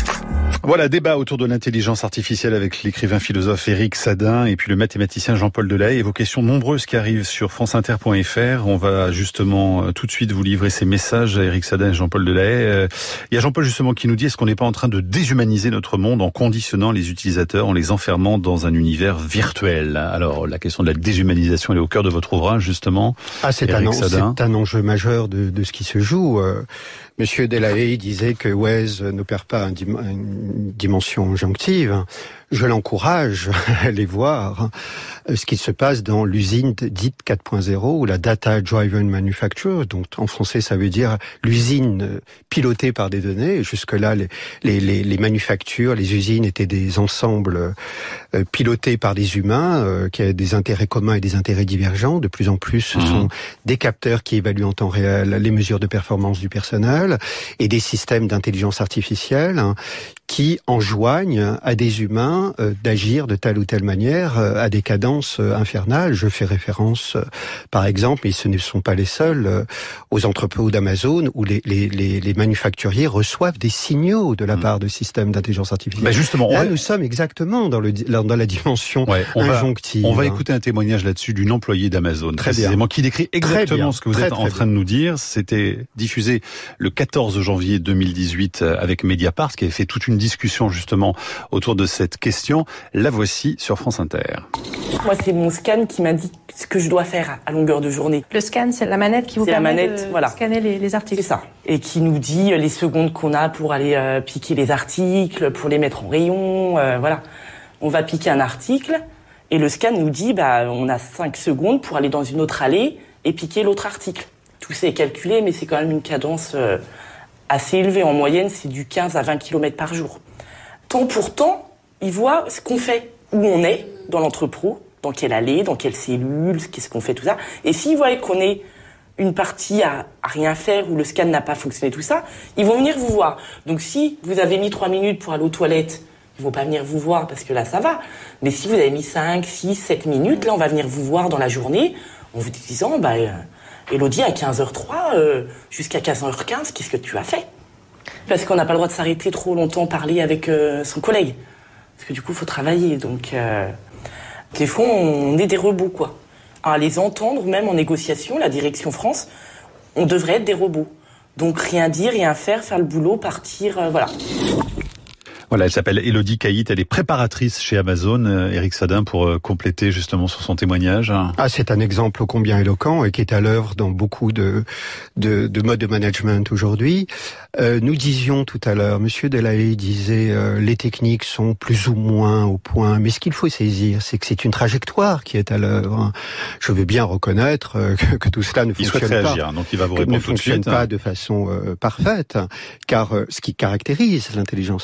Voilà, débat autour de l'intelligence artificielle avec l'écrivain philosophe Éric Sadin et puis le mathématicien Jean-Paul Delahaye. Et vos questions nombreuses qui arrivent sur franceinter point f r. On va justement tout de suite vous livrer ces messages à Éric Sadin et Jean-Paul Delahaye. Il y a Jean-Paul justement qui nous dit, est-ce qu'on n'est pas en train de déshumaniser notre monde en conditionnant les utilisateurs, en les enfermant dans un univers virtuel? Alors, la question de la déshumanisation, elle est au cœur de votre ouvrage, justement. Ah, c'est, un, c'est un enjeu majeur de, de ce qui se joue. Euh, Monsieur Delahaye disait que Waze n'opère pas un dim- une dimension injonctive. Je l'encourage à aller voir ce qui se passe dans l'usine dite quatre point zéro ou la Data Driven Manufacture. Donc, en français, ça veut dire l'usine pilotée par des données. Jusque-là, les, les, les, les manufactures, les usines étaient des ensembles euh, pilotés par des humains euh, qui avaient des intérêts communs et des intérêts divergents. De plus en plus, ce mmh. sont des capteurs qui évaluent en temps réel les mesures de performance du personnel et des systèmes d'intelligence artificielle hein, qui enjoignent à des humains euh, d'agir de telle ou telle manière euh, à des cadences euh, infernales. Je fais référence, euh, par exemple, et ce ne sont pas les seuls, euh, aux entrepôts d'Amazon où les, les, les, les manufacturiers reçoivent des signaux de la mmh. part de systèmes d'intelligence artificielle. Bah justement, là, va... nous sommes exactement dans, le, dans la dimension ouais, on injonctive. Va, on va écouter un témoignage là-dessus d'une employée d'Amazon, très précisément, bien. Qui décrit exactement ce que vous très, êtes très en train bien. de nous dire. C'était diffusé le quatorze janvier deux mille dix-huit avec Mediapart, qui avait fait toute une discussion justement autour de cette question. La voici sur France Inter. Moi, c'est mon scan qui m'indique ce que je dois faire à longueur de journée. Le scan, c'est la manette qui vous c'est permet la manette, de voilà. scanner les, les articles. C'est ça. Et qui nous dit les secondes qu'on a pour aller euh, piquer les articles, pour les mettre en rayon, euh, voilà. On va piquer un article et le scan nous dit bah on a cinq secondes pour aller dans une autre allée et piquer l'autre article. Tout ça est calculé, mais c'est quand même une cadence euh, assez élevée. En moyenne, c'est du quinze à vingt kilomètres par jour. Temps pour temps, il voit ce qu'on fait, où on est dans l'entrepôt, dans quelle allée, dans quelle cellule, qu'est-ce qu'on fait, tout ça. Et s'ils voient qu'on est une partie à, à rien faire, où le scan n'a pas fonctionné, tout ça, ils vont venir vous voir. Donc si vous avez mis trois minutes pour aller aux toilettes, ils vont pas venir vous voir parce que là, ça va. Mais si vous avez mis cinq, six, sept minutes, là, on va venir vous voir dans la journée en vous disant, bah, euh, Élodie, à quinze heures trois, euh, jusqu'à quinze heures quinze, qu'est-ce que tu as fait? Parce qu'on n'a pas le droit de s'arrêter trop longtemps, parler avec euh, son collègue. Parce que du coup, il faut travailler. Donc, euh, des fois, on est des robots, quoi. À les entendre, même en négociation, la direction France, on devrait être des robots. Donc, rien dire, rien faire, faire le boulot, partir, euh, voilà. Voilà, elle s'appelle Élodie Caït, elle est préparatrice chez Amazon. Euh, Éric Sadin, pour euh, compléter justement sur son témoignage. Ah, c'est un exemple ô combien éloquent et qui est à l'œuvre dans beaucoup de, de, de modes de management aujourd'hui. Euh, nous disions tout à l'heure, Monsieur Delahaye disait euh, les techniques sont plus ou moins au point, mais ce qu'il faut saisir, c'est que c'est une trajectoire qui est à l'œuvre. Je veux bien reconnaître euh, que, que tout cela ne il fonctionne pas. Réagir, donc il va vous répondre ne tout de fonctionne suite. pas de façon euh, parfaite, car euh, ce qui caractérise l'intelligence artificielle,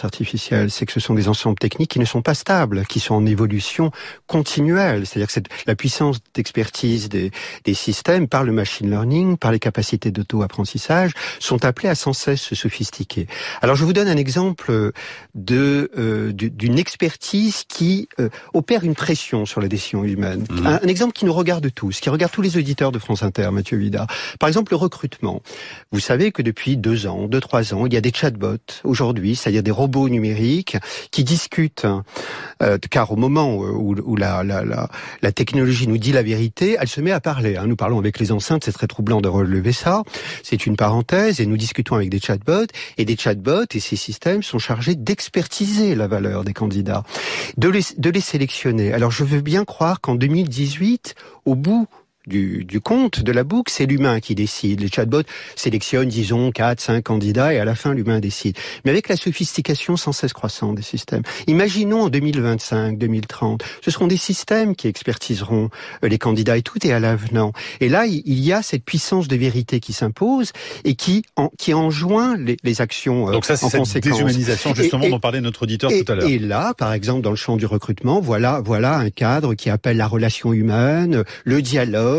artificielle, c'est que ce sont des ensembles techniques qui ne sont pas stables, qui sont en évolution continuelle. C'est-à-dire que c'est la puissance d'expertise des, des systèmes par le machine learning, par les capacités d'auto-apprentissage, sont appelés à sans cesse se sophistiquer. Alors je vous donne un exemple de euh, d'une expertise qui euh, opère une pression sur la décision humaine. Mmh. Un, un exemple qui nous regarde tous, qui regarde tous les auditeurs de France Inter, Mathieu Vidard. Par exemple, le recrutement. Vous savez que depuis deux ans, deux, trois ans, il y a des chatbots aujourd'hui, c'est-à-dire des robots numériques qui discutent, euh, car au moment où, où la, la, la, la technologie nous dit la vérité, elle se met à parler. Hein. Nous parlons avec les enceintes, c'est très troublant de relever ça. C'est une parenthèse, et nous discutons avec des chatbots, et des chatbots et ces systèmes sont chargés d'expertiser la valeur des candidats, de les, de les sélectionner. Alors je veux bien croire qu'en deux mille dix-huit, au bout Du, du compte, de la boucle, c'est l'humain qui décide. Les chatbots sélectionnent, disons, quatre, cinq candidats et à la fin, l'humain décide. Mais avec la sophistication sans cesse croissante des systèmes, imaginons en deux mille vingt-cinq, deux mille trente, ce seront des systèmes qui expertiseront les candidats et tout est à l'avenant. Et là, il y a cette puissance de vérité qui s'impose et qui, en, qui enjoint les, les actions Donc ça, c'est en cette conséquence. Déshumanisation, justement, et, et, dont parlait notre auditeur et, tout à l'heure. Et là, par exemple, dans le champ du recrutement, voilà, voilà un cadre qui appelle la relation humaine, le dialogue,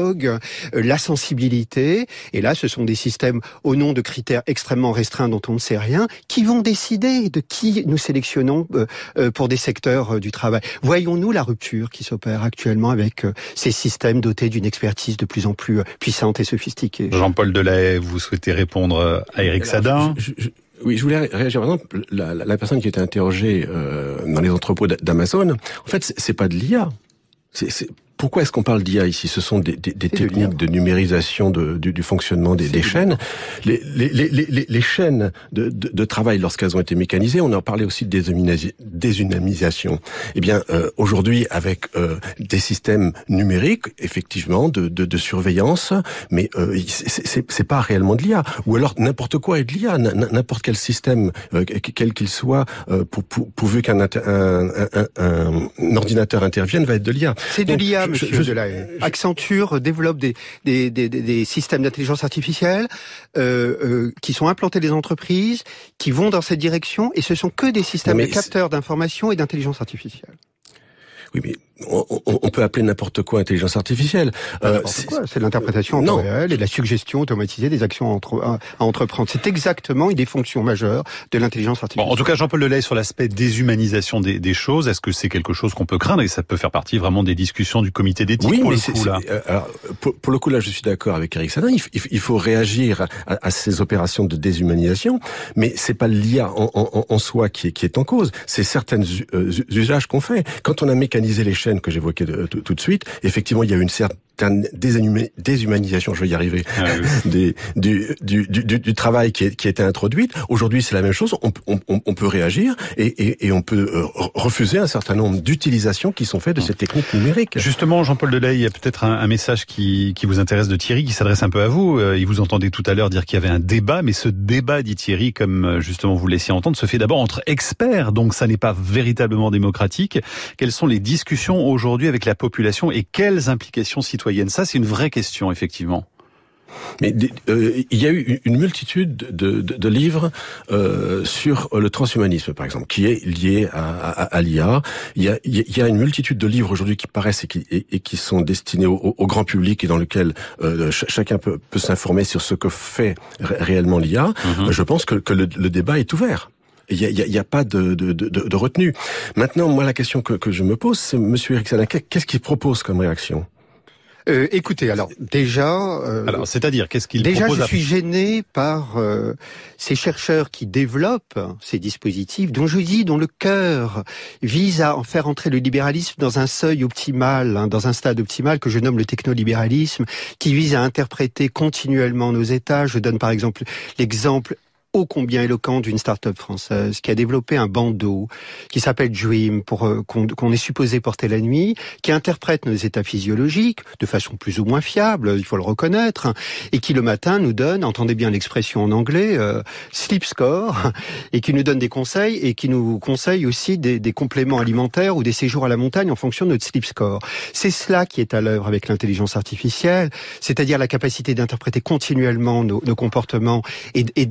la sensibilité, et là ce sont des systèmes au nom de critères extrêmement restreints dont on ne sait rien, qui vont décider de qui nous sélectionnons pour des secteurs du travail. Voyons-nous la rupture qui s'opère actuellement avec ces systèmes dotés d'une expertise de plus en plus puissante et sophistiquée. Jean-Paul Delahaye, vous souhaitez répondre à Éric Sadin? je, je, je... Oui, je voulais réagir. Par exemple, la, la, la personne qui était interrogée euh, dans les entrepôts d'Amazon, en fait, c'est, c'est pas de l'I A. C'est, c'est... Pourquoi est-ce qu'on parle d'I A ici? Ce sont des, des, des techniques de numérisation de, du, du fonctionnement des, des chaînes. Les, les, les, les, les chaînes de, de, de travail, lorsqu'elles ont été mécanisées, on en parlait aussi de déshumanisation. Eh bien, euh, aujourd'hui, avec euh, des systèmes numériques, effectivement, de, de, de surveillance, mais euh, c'est, c'est, c'est pas réellement de l'I A. Ou alors n'importe quoi est de l'I A, n'importe quel système, euh, quel qu'il soit, euh, pour, pour, pourvu qu'un un, un, un, un ordinateur intervienne, va être de l'I A. C'est de l'I A. Monsieur je, je, Delahaye. Accenture développe des, des, des, des systèmes d'intelligence artificielle euh, euh, qui sont implantés dans les entreprises, qui vont dans cette direction, et ce sont que des systèmes de capteurs d'information et d'intelligence artificielle. Oui, mais on, on, on peut appeler n'importe quoi intelligence artificielle. Euh, n'importe c'est, quoi, c'est l'interprétation en temps réel et la suggestion automatisée des actions à, entre, à, à entreprendre. C'est exactement une des fonctions majeures de l'intelligence artificielle. Bon, en tout cas, Jean-Paul Delahaye, sur l'aspect déshumanisation des, des choses, est-ce que c'est quelque chose qu'on peut craindre et ça peut faire partie vraiment des discussions du comité d'éthique oui, pour mais le c'est, coup, là euh, alors, pour, pour le coup, là, je suis d'accord avec Éric Sadin. Il, il faut réagir à, à ces opérations de déshumanisation, mais c'est pas l'I A en, en, en soi qui est, qui est en cause. C'est certains euh, usages qu'on fait. Quand on a mécanisé les chaînes que j'évoquais de, tout, tout de suite, effectivement, il y a eu une certaine déshumanisation, je vais y arriver, ah oui. des, du, du, du, du travail qui, est, qui a été introduite. Aujourd'hui, c'est la même chose. On, on, on peut réagir et, et, et on peut refuser un certain nombre d'utilisations qui sont faites de ces techniques numériques. Justement, Jean-Paul Delahaye, il y a peut-être un, un message qui, qui vous intéresse de Thierry, qui s'adresse un peu à vous. Il vous entendait tout à l'heure dire qu'il y avait un débat, mais ce débat, dit Thierry, comme justement vous laissiez entendre, se fait d'abord entre experts, donc ça n'est pas véritablement démocratique. Quelles sont les discussions aujourd'hui avec la population et quelles implications citoyennes? Ça, c'est une vraie question, effectivement. Mais euh, il y a eu une multitude de, de, de livres euh, sur le transhumanisme, par exemple, qui est lié à, à, à l'I A. Il y a, il y a une multitude de livres aujourd'hui qui paraissent et qui, et, et qui sont destinés au, au grand public et dans lesquels euh, ch- chacun peut, peut s'informer sur ce que fait ré- réellement l'I A. Mm-hmm. Je pense que, que le, le débat est ouvert. Il n'y a, y a, y a pas de, de, de, de retenue. Maintenant, moi, la question que, que je me pose, c'est Monsieur Éric Sadin, qu'est-ce qu'il propose comme réaction? Euh, écoutez, alors déjà, euh, alors c'est-à-dire qu'est-ce qu'il déjà propose je à... suis gêné par euh, ces chercheurs qui développent ces dispositifs, dont je dis, dont le cœur vise à en faire entrer le libéralisme dans un seuil optimal, hein, dans un stade optimal que je nomme le technolibéralisme, qui vise à interpréter continuellement nos États. Je donne par exemple l'exemple ô combien éloquent d'une start-up française qui a développé un bandeau qui s'appelle Dream, pour euh, qu'on, qu'on est supposé porter la nuit, qui interprète nos états physiologiques de façon plus ou moins fiable, il faut le reconnaître, hein, et qui le matin nous donne, entendez bien l'expression en anglais, euh, sleep score, et qui nous donne des conseils et qui nous conseille aussi des, des compléments alimentaires ou des séjours à la montagne en fonction de notre sleep score. C'est cela qui est à l'œuvre avec l'intelligence artificielle, c'est-à-dire la capacité d'interpréter continuellement nos, nos comportements et, et, et d'entrer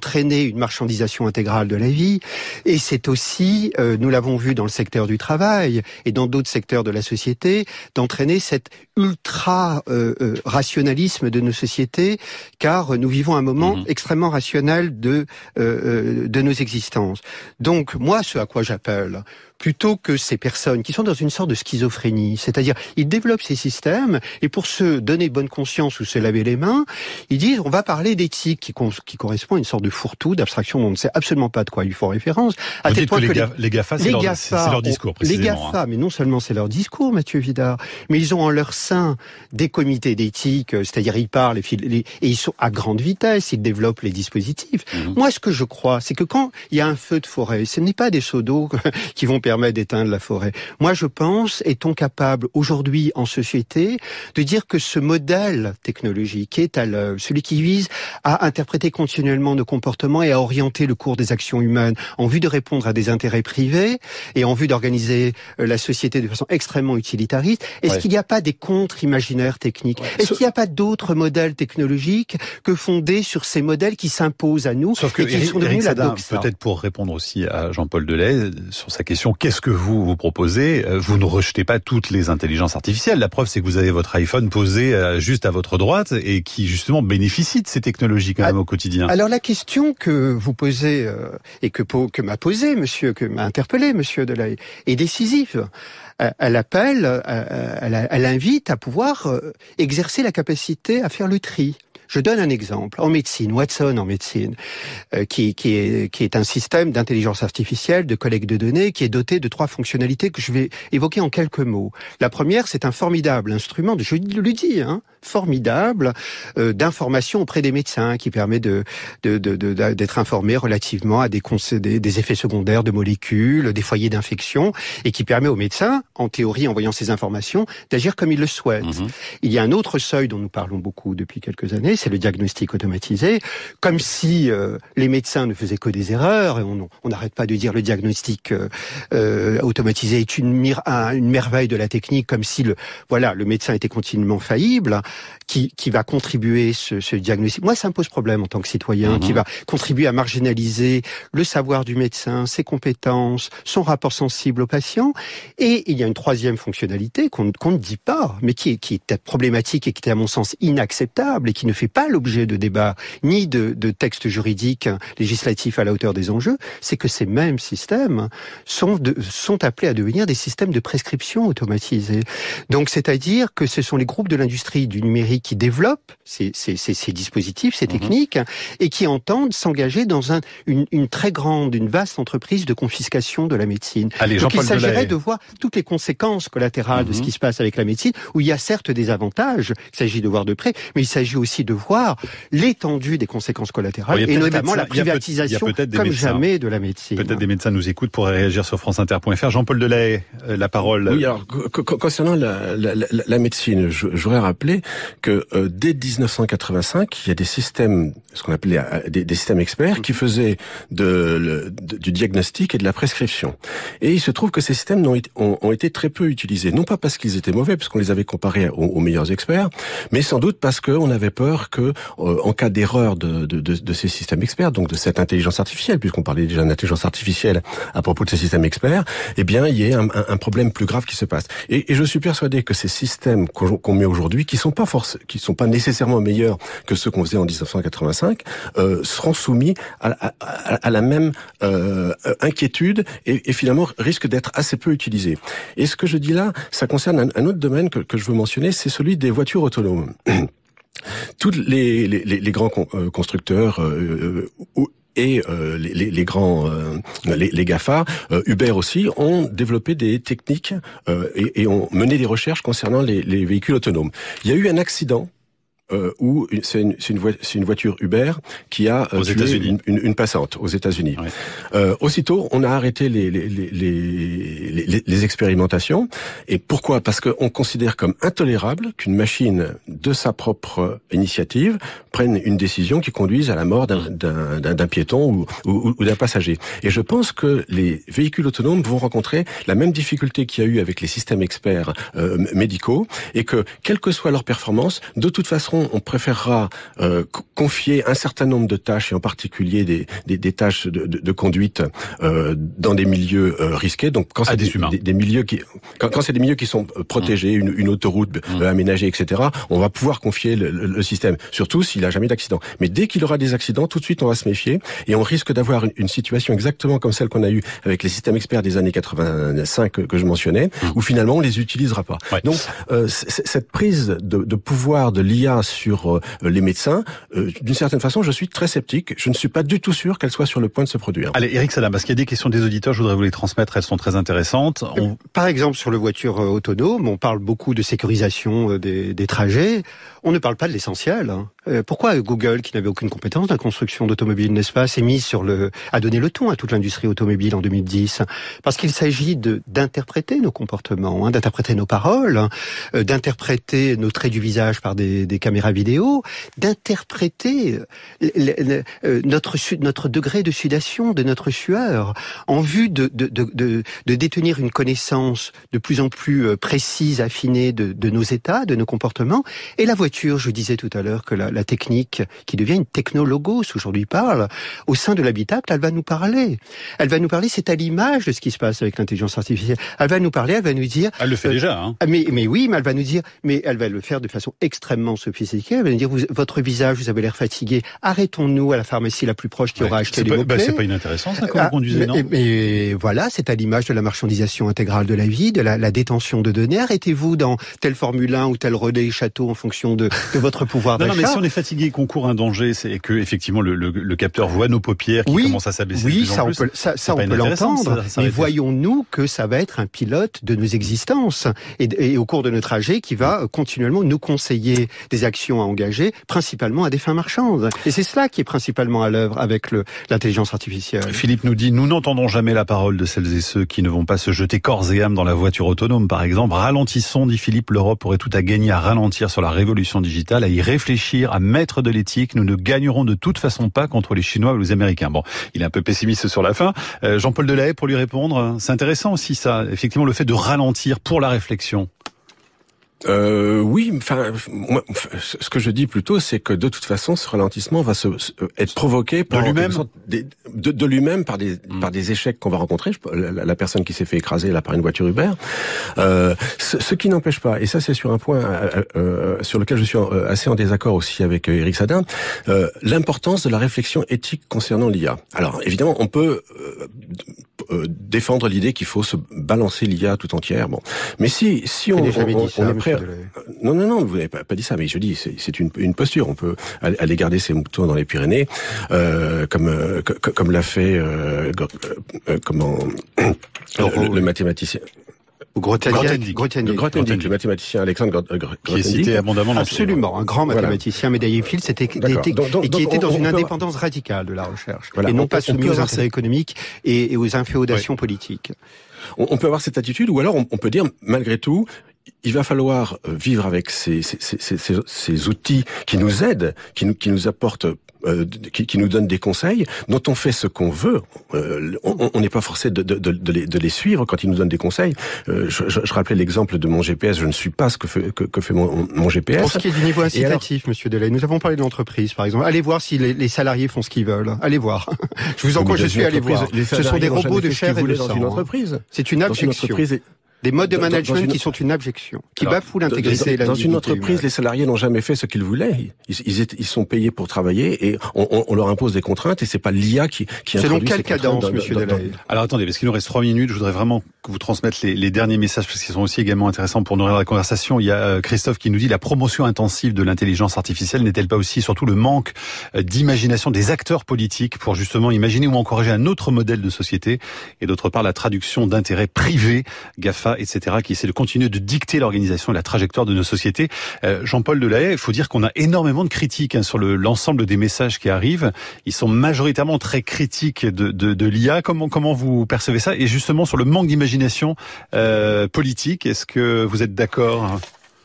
d'entraîner une marchandisation intégrale de la vie, et c'est aussi, euh, nous l'avons vu dans le secteur du travail et dans d'autres secteurs de la société, d'entraîner cet ultra euh, euh, rationalisme de nos sociétés, car nous vivons un moment mmh. extrêmement rationnel de euh, de nos existences. Donc moi, ce à quoi j'appelle, plutôt que ces personnes qui sont dans une sorte de schizophrénie, c'est-à-dire ils développent ces systèmes et pour se donner bonne conscience ou se laver les mains, ils disent on va parler d'éthique qui, con- qui correspond à une sorte de fourre-tout, d'abstraction dont on ne sait absolument pas de quoi ils font référence. À Vous tel dites point que les, que ga- les GAFA, c'est, les leur, GAFA c'est, c'est leur discours précisément. Les GAFA, hein. Mais non seulement c'est leur discours, Mathieu Vidard, mais ils ont en leur sein des comités d'éthique, c'est-à-dire ils parlent et, les, et ils sont à grande vitesse, ils développent les dispositifs. Mmh. Moi, ce que je crois, c'est que quand il y a un feu de forêt, ce n'est pas des seaux d'eau qui vont permettre d'éteindre la forêt. Moi, je pense, est-on capable aujourd'hui en société de dire que ce modèle technologique est à l'œuvre, celui qui vise à interpréter continuellement nos comportements et à orienter le cours des actions humaines en vue de répondre à des intérêts privés et en vue d'organiser la société de façon extrêmement utilitariste, est-ce ouais. qu'il n'y a pas des contre-imaginaires techniques? Ouais. Est-ce qu'il n'y a pas d'autres modèles technologiques que fondés sur ces modèles qui s'imposent à nous? Sauf que et qui Éric, sont devenus la Sadin, doxa. Peut-être pour répondre aussi à Jean-Paul Delay sur sa question, qu'est-ce que vous vous proposez? Vous ne rejetez pas toutes les intelligences artificielles. La preuve, c'est que vous avez votre iPhone posé juste à votre droite et qui justement bénéficie de ces technologies quand même au quotidien. Alors la question que vous posez euh, et que, que m'a posé monsieur, que m'a interpellé monsieur Delay, est décisive. Elle appelle, elle, elle invite à pouvoir exercer la capacité à faire le tri. Je donne un exemple. En médecine, Watson en médecine, euh, qui, qui, est, qui est un système d'intelligence artificielle, de collecte de données, qui est doté de trois fonctionnalités que je vais évoquer en quelques mots. La première, c'est un formidable instrument, de, je le dis, hein, formidable, euh, d'information auprès des médecins, qui permet de, de, de, de, d'être informé relativement à des, des, des effets secondaires de molécules, des foyers d'infection, et qui permet aux médecins, en théorie, en voyant ces informations, d'agir comme ils le souhaitent. Mmh. Il y a un autre seuil dont nous parlons beaucoup depuis quelques années, c'est le diagnostic automatisé, comme si euh, les médecins ne faisaient que des erreurs, et on n'arrête pas de dire le diagnostic euh, euh, automatisé est une, mir- un, une merveille de la technique, comme si le voilà le médecin était continuellement faillible, qui, qui va contribuer ce, ce diagnostic. Moi, ça me pose problème en tant que citoyen, mmh. qui va contribuer à marginaliser le savoir du médecin, ses compétences, son rapport sensible au patient. Et il y a une troisième fonctionnalité qu'on, qu'on ne dit pas, mais qui est, qui est problématique et qui est à mon sens inacceptable et qui ne fait pas l'objet de débats ni de, de textes juridiques législatifs à la hauteur des enjeux, c'est que ces mêmes systèmes sont, de, sont appelés à devenir des systèmes de prescription automatisés. Donc, c'est-à-dire que ce sont les groupes de l'industrie du numérique qui développent ces, ces, ces, ces dispositifs, ces mmh. techniques, et qui entendent s'engager dans un, une, une très grande, une vaste entreprise de confiscation de la médecine. Allez, Donc, Jean-Paul il s'agirait Delay. de voir toutes les conséquences collatérales mmh. de ce qui se passe avec la médecine, où il y a certes des avantages, il s'agit de voir de près, mais il s'agit aussi de voir l'étendue des conséquences collatérales, oui, et notamment médecins, la privatisation comme médecins. jamais de la médecine. Peut-être des médecins nous écoutent pour réagir sur France Inter point F R. Jean-Paul Delay, euh, la parole. Oui, alors c- concernant la, la, la, la médecine, je, je voudrais rappeler que euh, dès dix-neuf cent quatre-vingt-cinq, il y a des systèmes, ce qu'on appelait euh, des, des systèmes experts, qui faisaient de, le, de, du diagnostic et de la prescription. Et il se trouve que ces systèmes ont, ont, ont été très peu utilisés, non pas parce qu'ils étaient mauvais, puisqu'on les avait comparés aux, aux meilleurs experts, mais sans doute parce qu'on avait peur que, euh, en cas d'erreur de, de, de, de ces systèmes experts, donc de cette intelligence artificielle, puisqu'on parlait déjà d'intelligence artificielle à propos de ces systèmes experts, eh bien, il y ait un, un, un problème plus grave qui se passe. Et, et je suis persuadé que ces systèmes qu'on, qu'on met aujourd'hui, qui sont pas force, qui sont pas nécessairement meilleurs que ceux qu'on faisait en dix-neuf cent quatre-vingt-cinq, euh, seront soumis à, à, à, à la même euh, inquiétude et, et finalement risquent d'être assez peu utilisés. Et ce que je dis là, ça concerne un, un autre domaine que, que je veux mentionner, c'est celui des voitures autonomes. Tous les, les, les grands constructeurs euh, euh, et euh, les, les grands, euh, les, les GAFA, euh, Uber aussi, ont développé des techniques euh, et, et ont mené des recherches concernant les, les véhicules autonomes. Il y a eu un accident Euh, où c'est une, c'est, une vo- c'est une voiture Uber qui a euh, tué une, une, une passante aux États-Unis. Ouais. Euh, aussitôt, on a arrêté les, les, les, les, les, les expérimentations. Et pourquoi ? Parce qu'on considère comme intolérable qu'une machine de sa propre initiative prenne une décision qui conduise à la mort d'un, d'un, d'un, d'un piéton ou, ou, ou d'un passager. Et je pense que les véhicules autonomes vont rencontrer la même difficulté qu'il y a eu avec les systèmes experts euh, médicaux, et que, quelle que soit leur performance, de toute façon, façon, on préférera euh, confier un certain nombre de tâches, et en particulier des, des, des tâches de, de, de conduite euh, dans des milieux euh, risqués. Donc quand c'est des, des, des milieux qui, quand, quand c'est des milieux qui sont protégés, mmh. une, une autoroute mmh. euh, aménagée, et cetera, on va pouvoir confier le, le, le système. Surtout s'il a jamais d'accident. Mais dès qu'il aura des accidents, tout de suite on va se méfier et on risque d'avoir une, une situation exactement comme celle qu'on a eue avec les systèmes experts des années quatre-vingt-cinq que, que je mentionnais, mmh. où finalement on les utilisera pas. Ouais. Donc euh, cette prise de, de pouvoir de l'I A sur euh, les médecins, euh, d'une certaine façon, je suis très sceptique. Je ne suis pas du tout sûr qu'elle soit sur le point de se produire. Allez, Eric Sadam, parce qu'il y a des questions des auditeurs, je voudrais vous les transmettre, elles sont très intéressantes. On... Par exemple, sur le voiture autonome, on parle beaucoup de sécurisation des, des trajets. On ne parle pas de l'essentiel. Hein. Euh, pourquoi Google, qui n'avait aucune compétence dans la construction d'automobiles, n'est-ce pas, s'est mis sur le, a donné le ton à toute l'industrie automobile en deux mille dix? Parce qu'il s'agit de d'interpréter nos comportements, hein, d'interpréter nos paroles, hein, euh, d'interpréter nos traits du visage par des, des caméras vidéo, d'interpréter le, le, le, notre notre degré de sudation, de notre sueur, en vue de de de de, de détenir une connaissance de plus en plus précise, affinée de, de nos états, de nos comportements. Et la voiture, je disais tout à l'heure que la, la technique, qui devient une technologos, aujourd'hui parle, au sein de l'habitacle, elle va nous parler. Elle va nous parler, c'est à l'image de ce qui se passe avec l'intelligence artificielle. Elle va nous parler, elle va nous dire... Elle le fait euh, déjà, hein. Mais, mais oui, mais elle va nous dire, mais elle va le faire de façon extrêmement sophistiquée. Elle va nous dire, vous, votre visage, vous avez l'air fatigué. Arrêtons-nous à la pharmacie la plus proche qui ouais, aura acheté les mots-clés. Bah, c'est pas inintéressant, ça, quand ah, vous conduisez, non? Mais, mais voilà, c'est à l'image de la marchandisation intégrale de la vie, de la, la détention de données. Arrêtez-vous dans tel Formule un ou tel relais château en fonction de, de votre pouvoir d'achat. Non, non, mais si on est fatigué et qu'on court un danger, c'est que effectivement le, le, le capteur voit nos paupières qui oui, commencent à s'abaisser. Oui, de plus ça, en on plus. peut, ça, ça on peut l'entendre. Ça, ça mais voyons-nous que ça va être un pilote de nos existences et, et au cours de notre trajet qui va continuellement nous conseiller des actions à engager, principalement à des fins marchandes. Et c'est cela qui est principalement à l'œuvre avec le, l'intelligence artificielle. Philippe nous dit, nous n'entendons jamais la parole de celles et ceux qui ne vont pas se jeter corps et âme dans la voiture autonome, par exemple. Ralentissons, dit Philippe, l'Europe aurait tout à gagner à ralentir sur la révolution digitale, à y réfléchir, à mettre de l'éthique. Nous ne gagnerons de toute façon pas contre les Chinois ou les Américains. Bon, il est un peu pessimiste sur la fin. Euh, Jean-Paul Delahaye, pour lui répondre, c'est intéressant aussi ça, effectivement, le fait de ralentir pour la réflexion. Euh, oui, enfin, moi, ce que je dis plutôt, c'est que de toute façon, ce ralentissement va se, se être provoqué par de lui-même, des, de, de lui-même par des mmh. par des échecs qu'on va rencontrer. La, la personne qui s'est fait écraser là par une voiture Uber, euh, ce, ce qui n'empêche pas, et ça c'est sur un point euh, euh, sur lequel je suis assez en désaccord aussi avec Eric Sadin, euh, l'importance de la réflexion éthique concernant l'I A. Alors évidemment, on peut euh, euh, défendre l'idée qu'il faut se balancer l'I A tout entière. Bon, mais si si on, on, on, on est prêt. Non, non, non, vous n'avez pas, pas dit ça, mais je dis, c'est, c'est une, une posture. On peut aller garder ses moutons dans les Pyrénées, euh, comme, euh, comme, comme l'a fait, euh, euh, comment, le, le, le mathématicien. Grothendieck, Grothendieck, Grothendieck, le mathématicien Alexandre Grothendieck, qui est cité abondamment dans absolument, un grand mathématicien, voilà. Médaillé Fields, c'était, était, donc, donc, et qui était dans une indépendance avoir... radicale de la recherche, voilà, et non pas soumis aux intérêts économiques et, et aux inféodations ouais. politiques. On, on peut avoir cette attitude, ou alors on, on peut dire, malgré tout, il va falloir vivre avec ces, ces, ces, ces, ces outils qui nous aident, qui nous, qui nous apportent, euh, qui, qui nous donnent des conseils, dont on fait ce qu'on veut. Euh, on n'est pas forcé de, de, de, de, les, de les suivre quand ils nous donnent des conseils. Euh, je, je, je rappelais l'exemple de mon G P S. Je ne suis pas ce que fait, que, que fait mon, mon G P S. Pour ce qui est du niveau incitatif, alors, Monsieur Delahaye, nous avons parlé de l'entreprise, par exemple. Allez voir si les, les salariés font ce qu'ils veulent. Allez voir. Je vous encourage, je suis allé voir. Ce sont des robots de chair et de sang. Dans une entreprise. C'est une abjection. Des modes de management dans, dans une... qui sont une abjection, qui Alors, bafouent l'intégrité et la Dans une entreprise, humaine. Les salariés n'ont jamais fait ce qu'ils voulaient. Ils, ils, étaient, ils sont payés pour travailler et on, on, on leur impose des contraintes et c'est pas l'I A qui, qui Selon quelle cadence, dans, Monsieur Delahaye? Alors attendez, parce qu'il nous reste trois minutes, je voudrais vraiment que vous transmettre les, les derniers messages parce qu'ils sont aussi également intéressants pour nourrir la conversation. Il y a Christophe qui nous dit la promotion intensive de l'intelligence artificielle n'est-elle pas aussi surtout le manque d'imagination des acteurs politiques pour justement imaginer ou encourager un autre modèle de société et d'autre part la traduction d'intérêts privés, GAFA, et cetera, qui essaient de continuer de dicter l'organisation et la trajectoire de nos sociétés. Euh, Jean-Paul Delahaye, il faut dire qu'on a énormément de critiques hein, sur le, l'ensemble des messages qui arrivent. Ils sont majoritairement très critiques de, de, de l'I A. Comment, comment vous percevez ça? Et justement sur le manque d'imagination euh, politique, est-ce que vous êtes d'accord?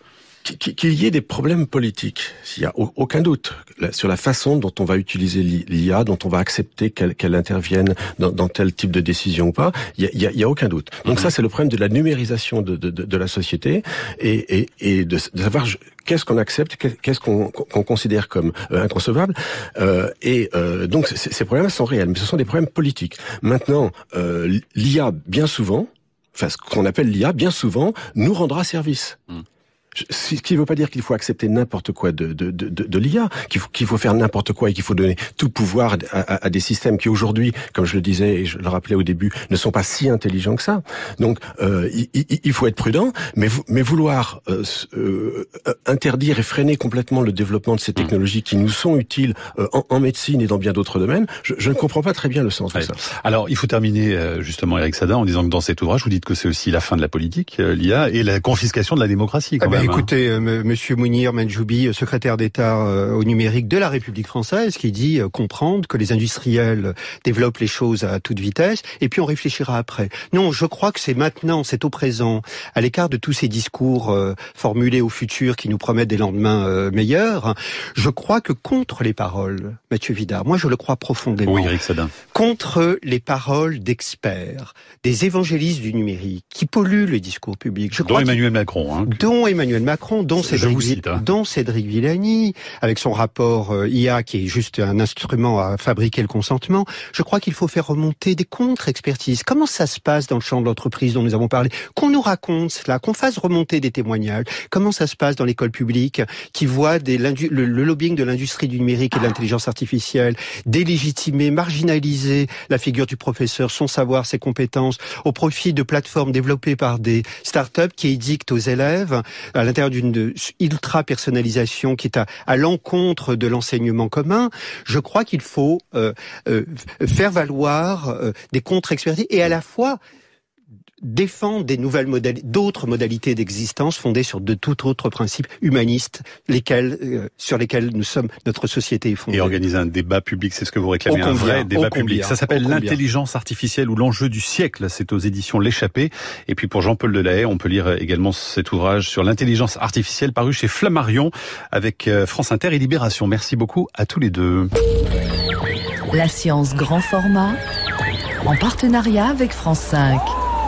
qu'il y ait des problèmes politiques, il n'y a aucun doute sur la façon dont on va utiliser l'I A, dont on va accepter qu'elle, qu'elle intervienne dans, dans tel type de décision ou pas, il y a, il y a aucun doute. Donc ça, c'est le problème de la numérisation de, de, de, de la société et, et, et de, de savoir qu'est-ce qu'on accepte, qu'est-ce qu'on, qu'on considère comme euh, inconcevable. Euh, et euh, donc c- ces problèmes sont réels, mais ce sont des problèmes politiques. Maintenant, euh, l'I A, bien souvent, enfin ce qu'on appelle l'I A, bien souvent, nous rendra service. Mmh. Ce qui ne veut pas dire qu'il faut accepter n'importe quoi de, de, de, de l'I A, qu'il faut, qu'il faut faire n'importe quoi et qu'il faut donner tout pouvoir à, à, à des systèmes qui aujourd'hui, comme je le disais et je le rappelais au début, ne sont pas si intelligents que ça. Donc, euh, il, il faut être prudent, mais, mais vouloir euh, euh, interdire et freiner complètement le développement de ces technologies qui nous sont utiles euh, en, en médecine et dans bien d'autres domaines, je, je ne comprends pas très bien le sens de ouais. ça. Alors, il faut terminer justement, Eric Sadin, en disant que dans cet ouvrage, vous dites que c'est aussi la fin de la politique, l'I A, et la confiscation de la démocratie, quand ah même. Ben, écoutez, euh, Monsieur Mounir Manjoubi, secrétaire d'État euh, au numérique de la République française, qui dit euh, comprendre que les industriels développent les choses à toute vitesse, et puis on réfléchira après. Non, je crois que c'est maintenant, c'est au présent, à l'écart de tous ces discours euh, formulés au futur qui nous promettent des lendemains euh, meilleurs. Je crois que contre les paroles, Mathieu Vidard, moi je le crois profondément. Oui, Eric Sadin. Contre les paroles d'experts, des évangélistes du numérique qui polluent le discours public. Je dont Emmanuel Macron. Hein. Dont Emmanuel Macron, dont Cédric, cite, hein. dont Cédric Villani, avec son rapport euh, I A qui est juste un instrument à fabriquer le consentement. Je crois qu'il faut faire remonter des contre-expertises. Comment ça se passe dans le champ de l'entreprise dont nous avons parlé? Qu'on nous raconte cela, qu'on fasse remonter des témoignages. Comment ça se passe dans l'école publique qui voit des, le, le lobbying de l'industrie du numérique et de l'intelligence artificielle délégitimer, marginaliser la figure du professeur, son savoir, ses compétences, au profit de plateformes développées par des start-up qui édictent aux élèves à l'intérieur d'une ultra-personnalisation qui est à, à l'encontre de l'enseignement commun. Je crois qu'il faut euh, euh, faire valoir euh, des contre-expertises et à la fois défendre des nouvelles modalités, d'autres modalités d'existence fondées sur de tout autres principes humanistes, lesquels, euh, sur lesquels nous sommes, notre société est fondée. Et organiser un débat public, c'est ce que vous réclamez, un vrai débat public. Ça s'appelle l'intelligence artificielle ou l'enjeu du siècle. C'est aux éditions L'Échappée. Et puis pour Jean-Paul Delahaye, on peut lire également cet ouvrage sur l'intelligence artificielle paru chez Flammarion avec France Inter et Libération. Merci beaucoup à tous les deux. La science grand format, en partenariat avec France cinq.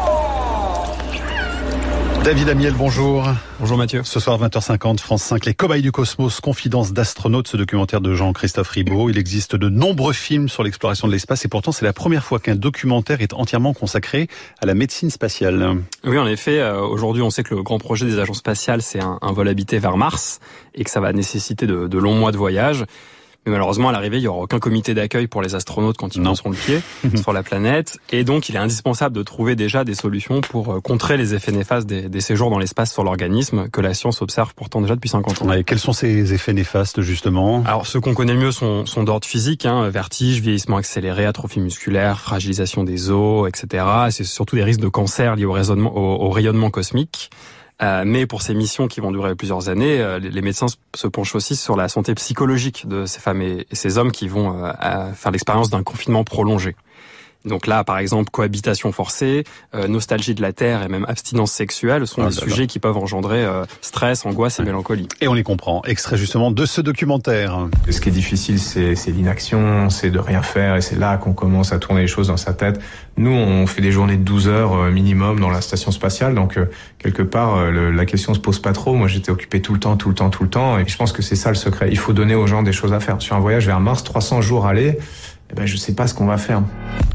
David Amiel, bonjour. Bonjour Mathieu. Ce soir, vingt heures cinquante, France cinq, Les Cobayes du Cosmos, Confidence d'astronautes, ce documentaire de Jean-Christophe Ribaud. Il existe de nombreux films sur l'exploration de l'espace et pourtant c'est la première fois qu'un documentaire est entièrement consacré à la médecine spatiale. Oui, en effet, euh, aujourd'hui on sait que le grand projet des agences spatiales, c'est un, un vol habité vers Mars et que ça va nécessiter de, de longs mois de voyage. Mais malheureusement, à l'arrivée, il n'y aura aucun comité d'accueil pour les astronautes quand ils poseront le pied sur la planète. Et donc, il est indispensable de trouver déjà des solutions pour contrer les effets néfastes des, des séjours dans l'espace sur l'organisme que la science observe pourtant déjà depuis cinquante ans. Et quels sont ces effets néfastes, justement? Alors, ceux qu'on connaît le mieux sont, sont d'ordre physique, hein, vertige, vieillissement accéléré, atrophie musculaire, fragilisation des os, et cetera. C'est surtout des risques de cancer liés au, raisonnement, au, au rayonnement cosmique. Euh, mais pour ces missions qui vont durer plusieurs années, euh, les, les médecins se penchent aussi sur la santé psychologique de ces femmes et, et ces hommes qui vont euh, faire l'expérience d'un confinement prolongé. Donc là, par exemple, cohabitation forcée, euh, nostalgie de la Terre et même abstinence sexuelle sont ah, des sujets qui peuvent engendrer euh, stress, angoisse et ouais. mélancolie. Et on les comprend. Extrait justement de ce documentaire. Ce qui est difficile, c'est, c'est l'inaction, c'est de rien faire et c'est là qu'on commence à tourner les choses dans sa tête. Nous, on fait des journées de douze heures minimum dans la station spatiale, donc euh, quelque part, euh, le, la question se pose pas trop. Moi, j'étais occupé tout le temps, tout le temps, tout le temps et je pense que c'est ça le secret. Il faut donner aux gens des choses à faire. Sur un voyage vers Mars, trois cents jours aller, eh ben, je sais pas ce qu'on va faire.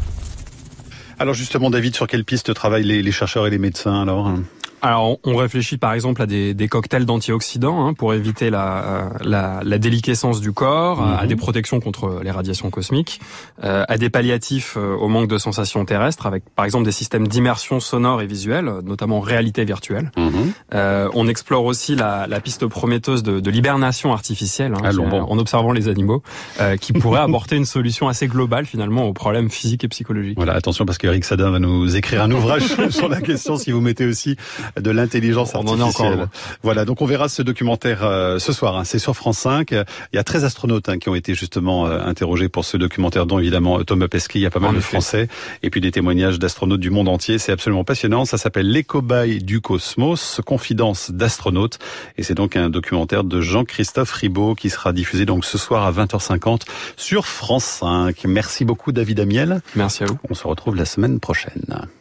Alors justement, David, sur quelle piste travaillent les, les chercheurs et les médecins alors ? Alors, on réfléchit par exemple à des, des cocktails d'antioxydants hein, pour éviter la, la, la déliquescence du corps, mmh. à des protections contre les radiations cosmiques, euh, à des palliatifs euh, au manque de sensations terrestres, avec par exemple des systèmes d'immersion sonore et visuelle, notamment réalité virtuelle. Mmh. Euh, on explore aussi la, la piste prometteuse de, de l'hibernation artificielle, hein, ah, bon. en observant les animaux, euh, qui pourrait apporter une solution assez globale finalement aux problèmes physiques et psychologiques. Voilà, attention parce qu'Eric Sadin va nous écrire un ouvrage sur la question si vous mettez aussi de l'intelligence on artificielle. En est encore voilà, donc on verra ce documentaire euh, ce soir. Hein, c'est sur France cinq. Il y a treize astronautes hein, qui ont été justement euh, interrogés pour ce documentaire, dont évidemment Thomas Pesquet. Il y a pas mal en de effet. Français et puis des témoignages d'astronautes du monde entier. C'est absolument passionnant. Ça s'appelle Les cobayes du cosmos, confidence d'astronautes. Et c'est donc un documentaire de Jean-Christophe Ribaud qui sera diffusé donc ce soir à vingt heures cinquante sur France cinq. Merci beaucoup David Amiel. Merci à vous. On se retrouve la semaine prochaine.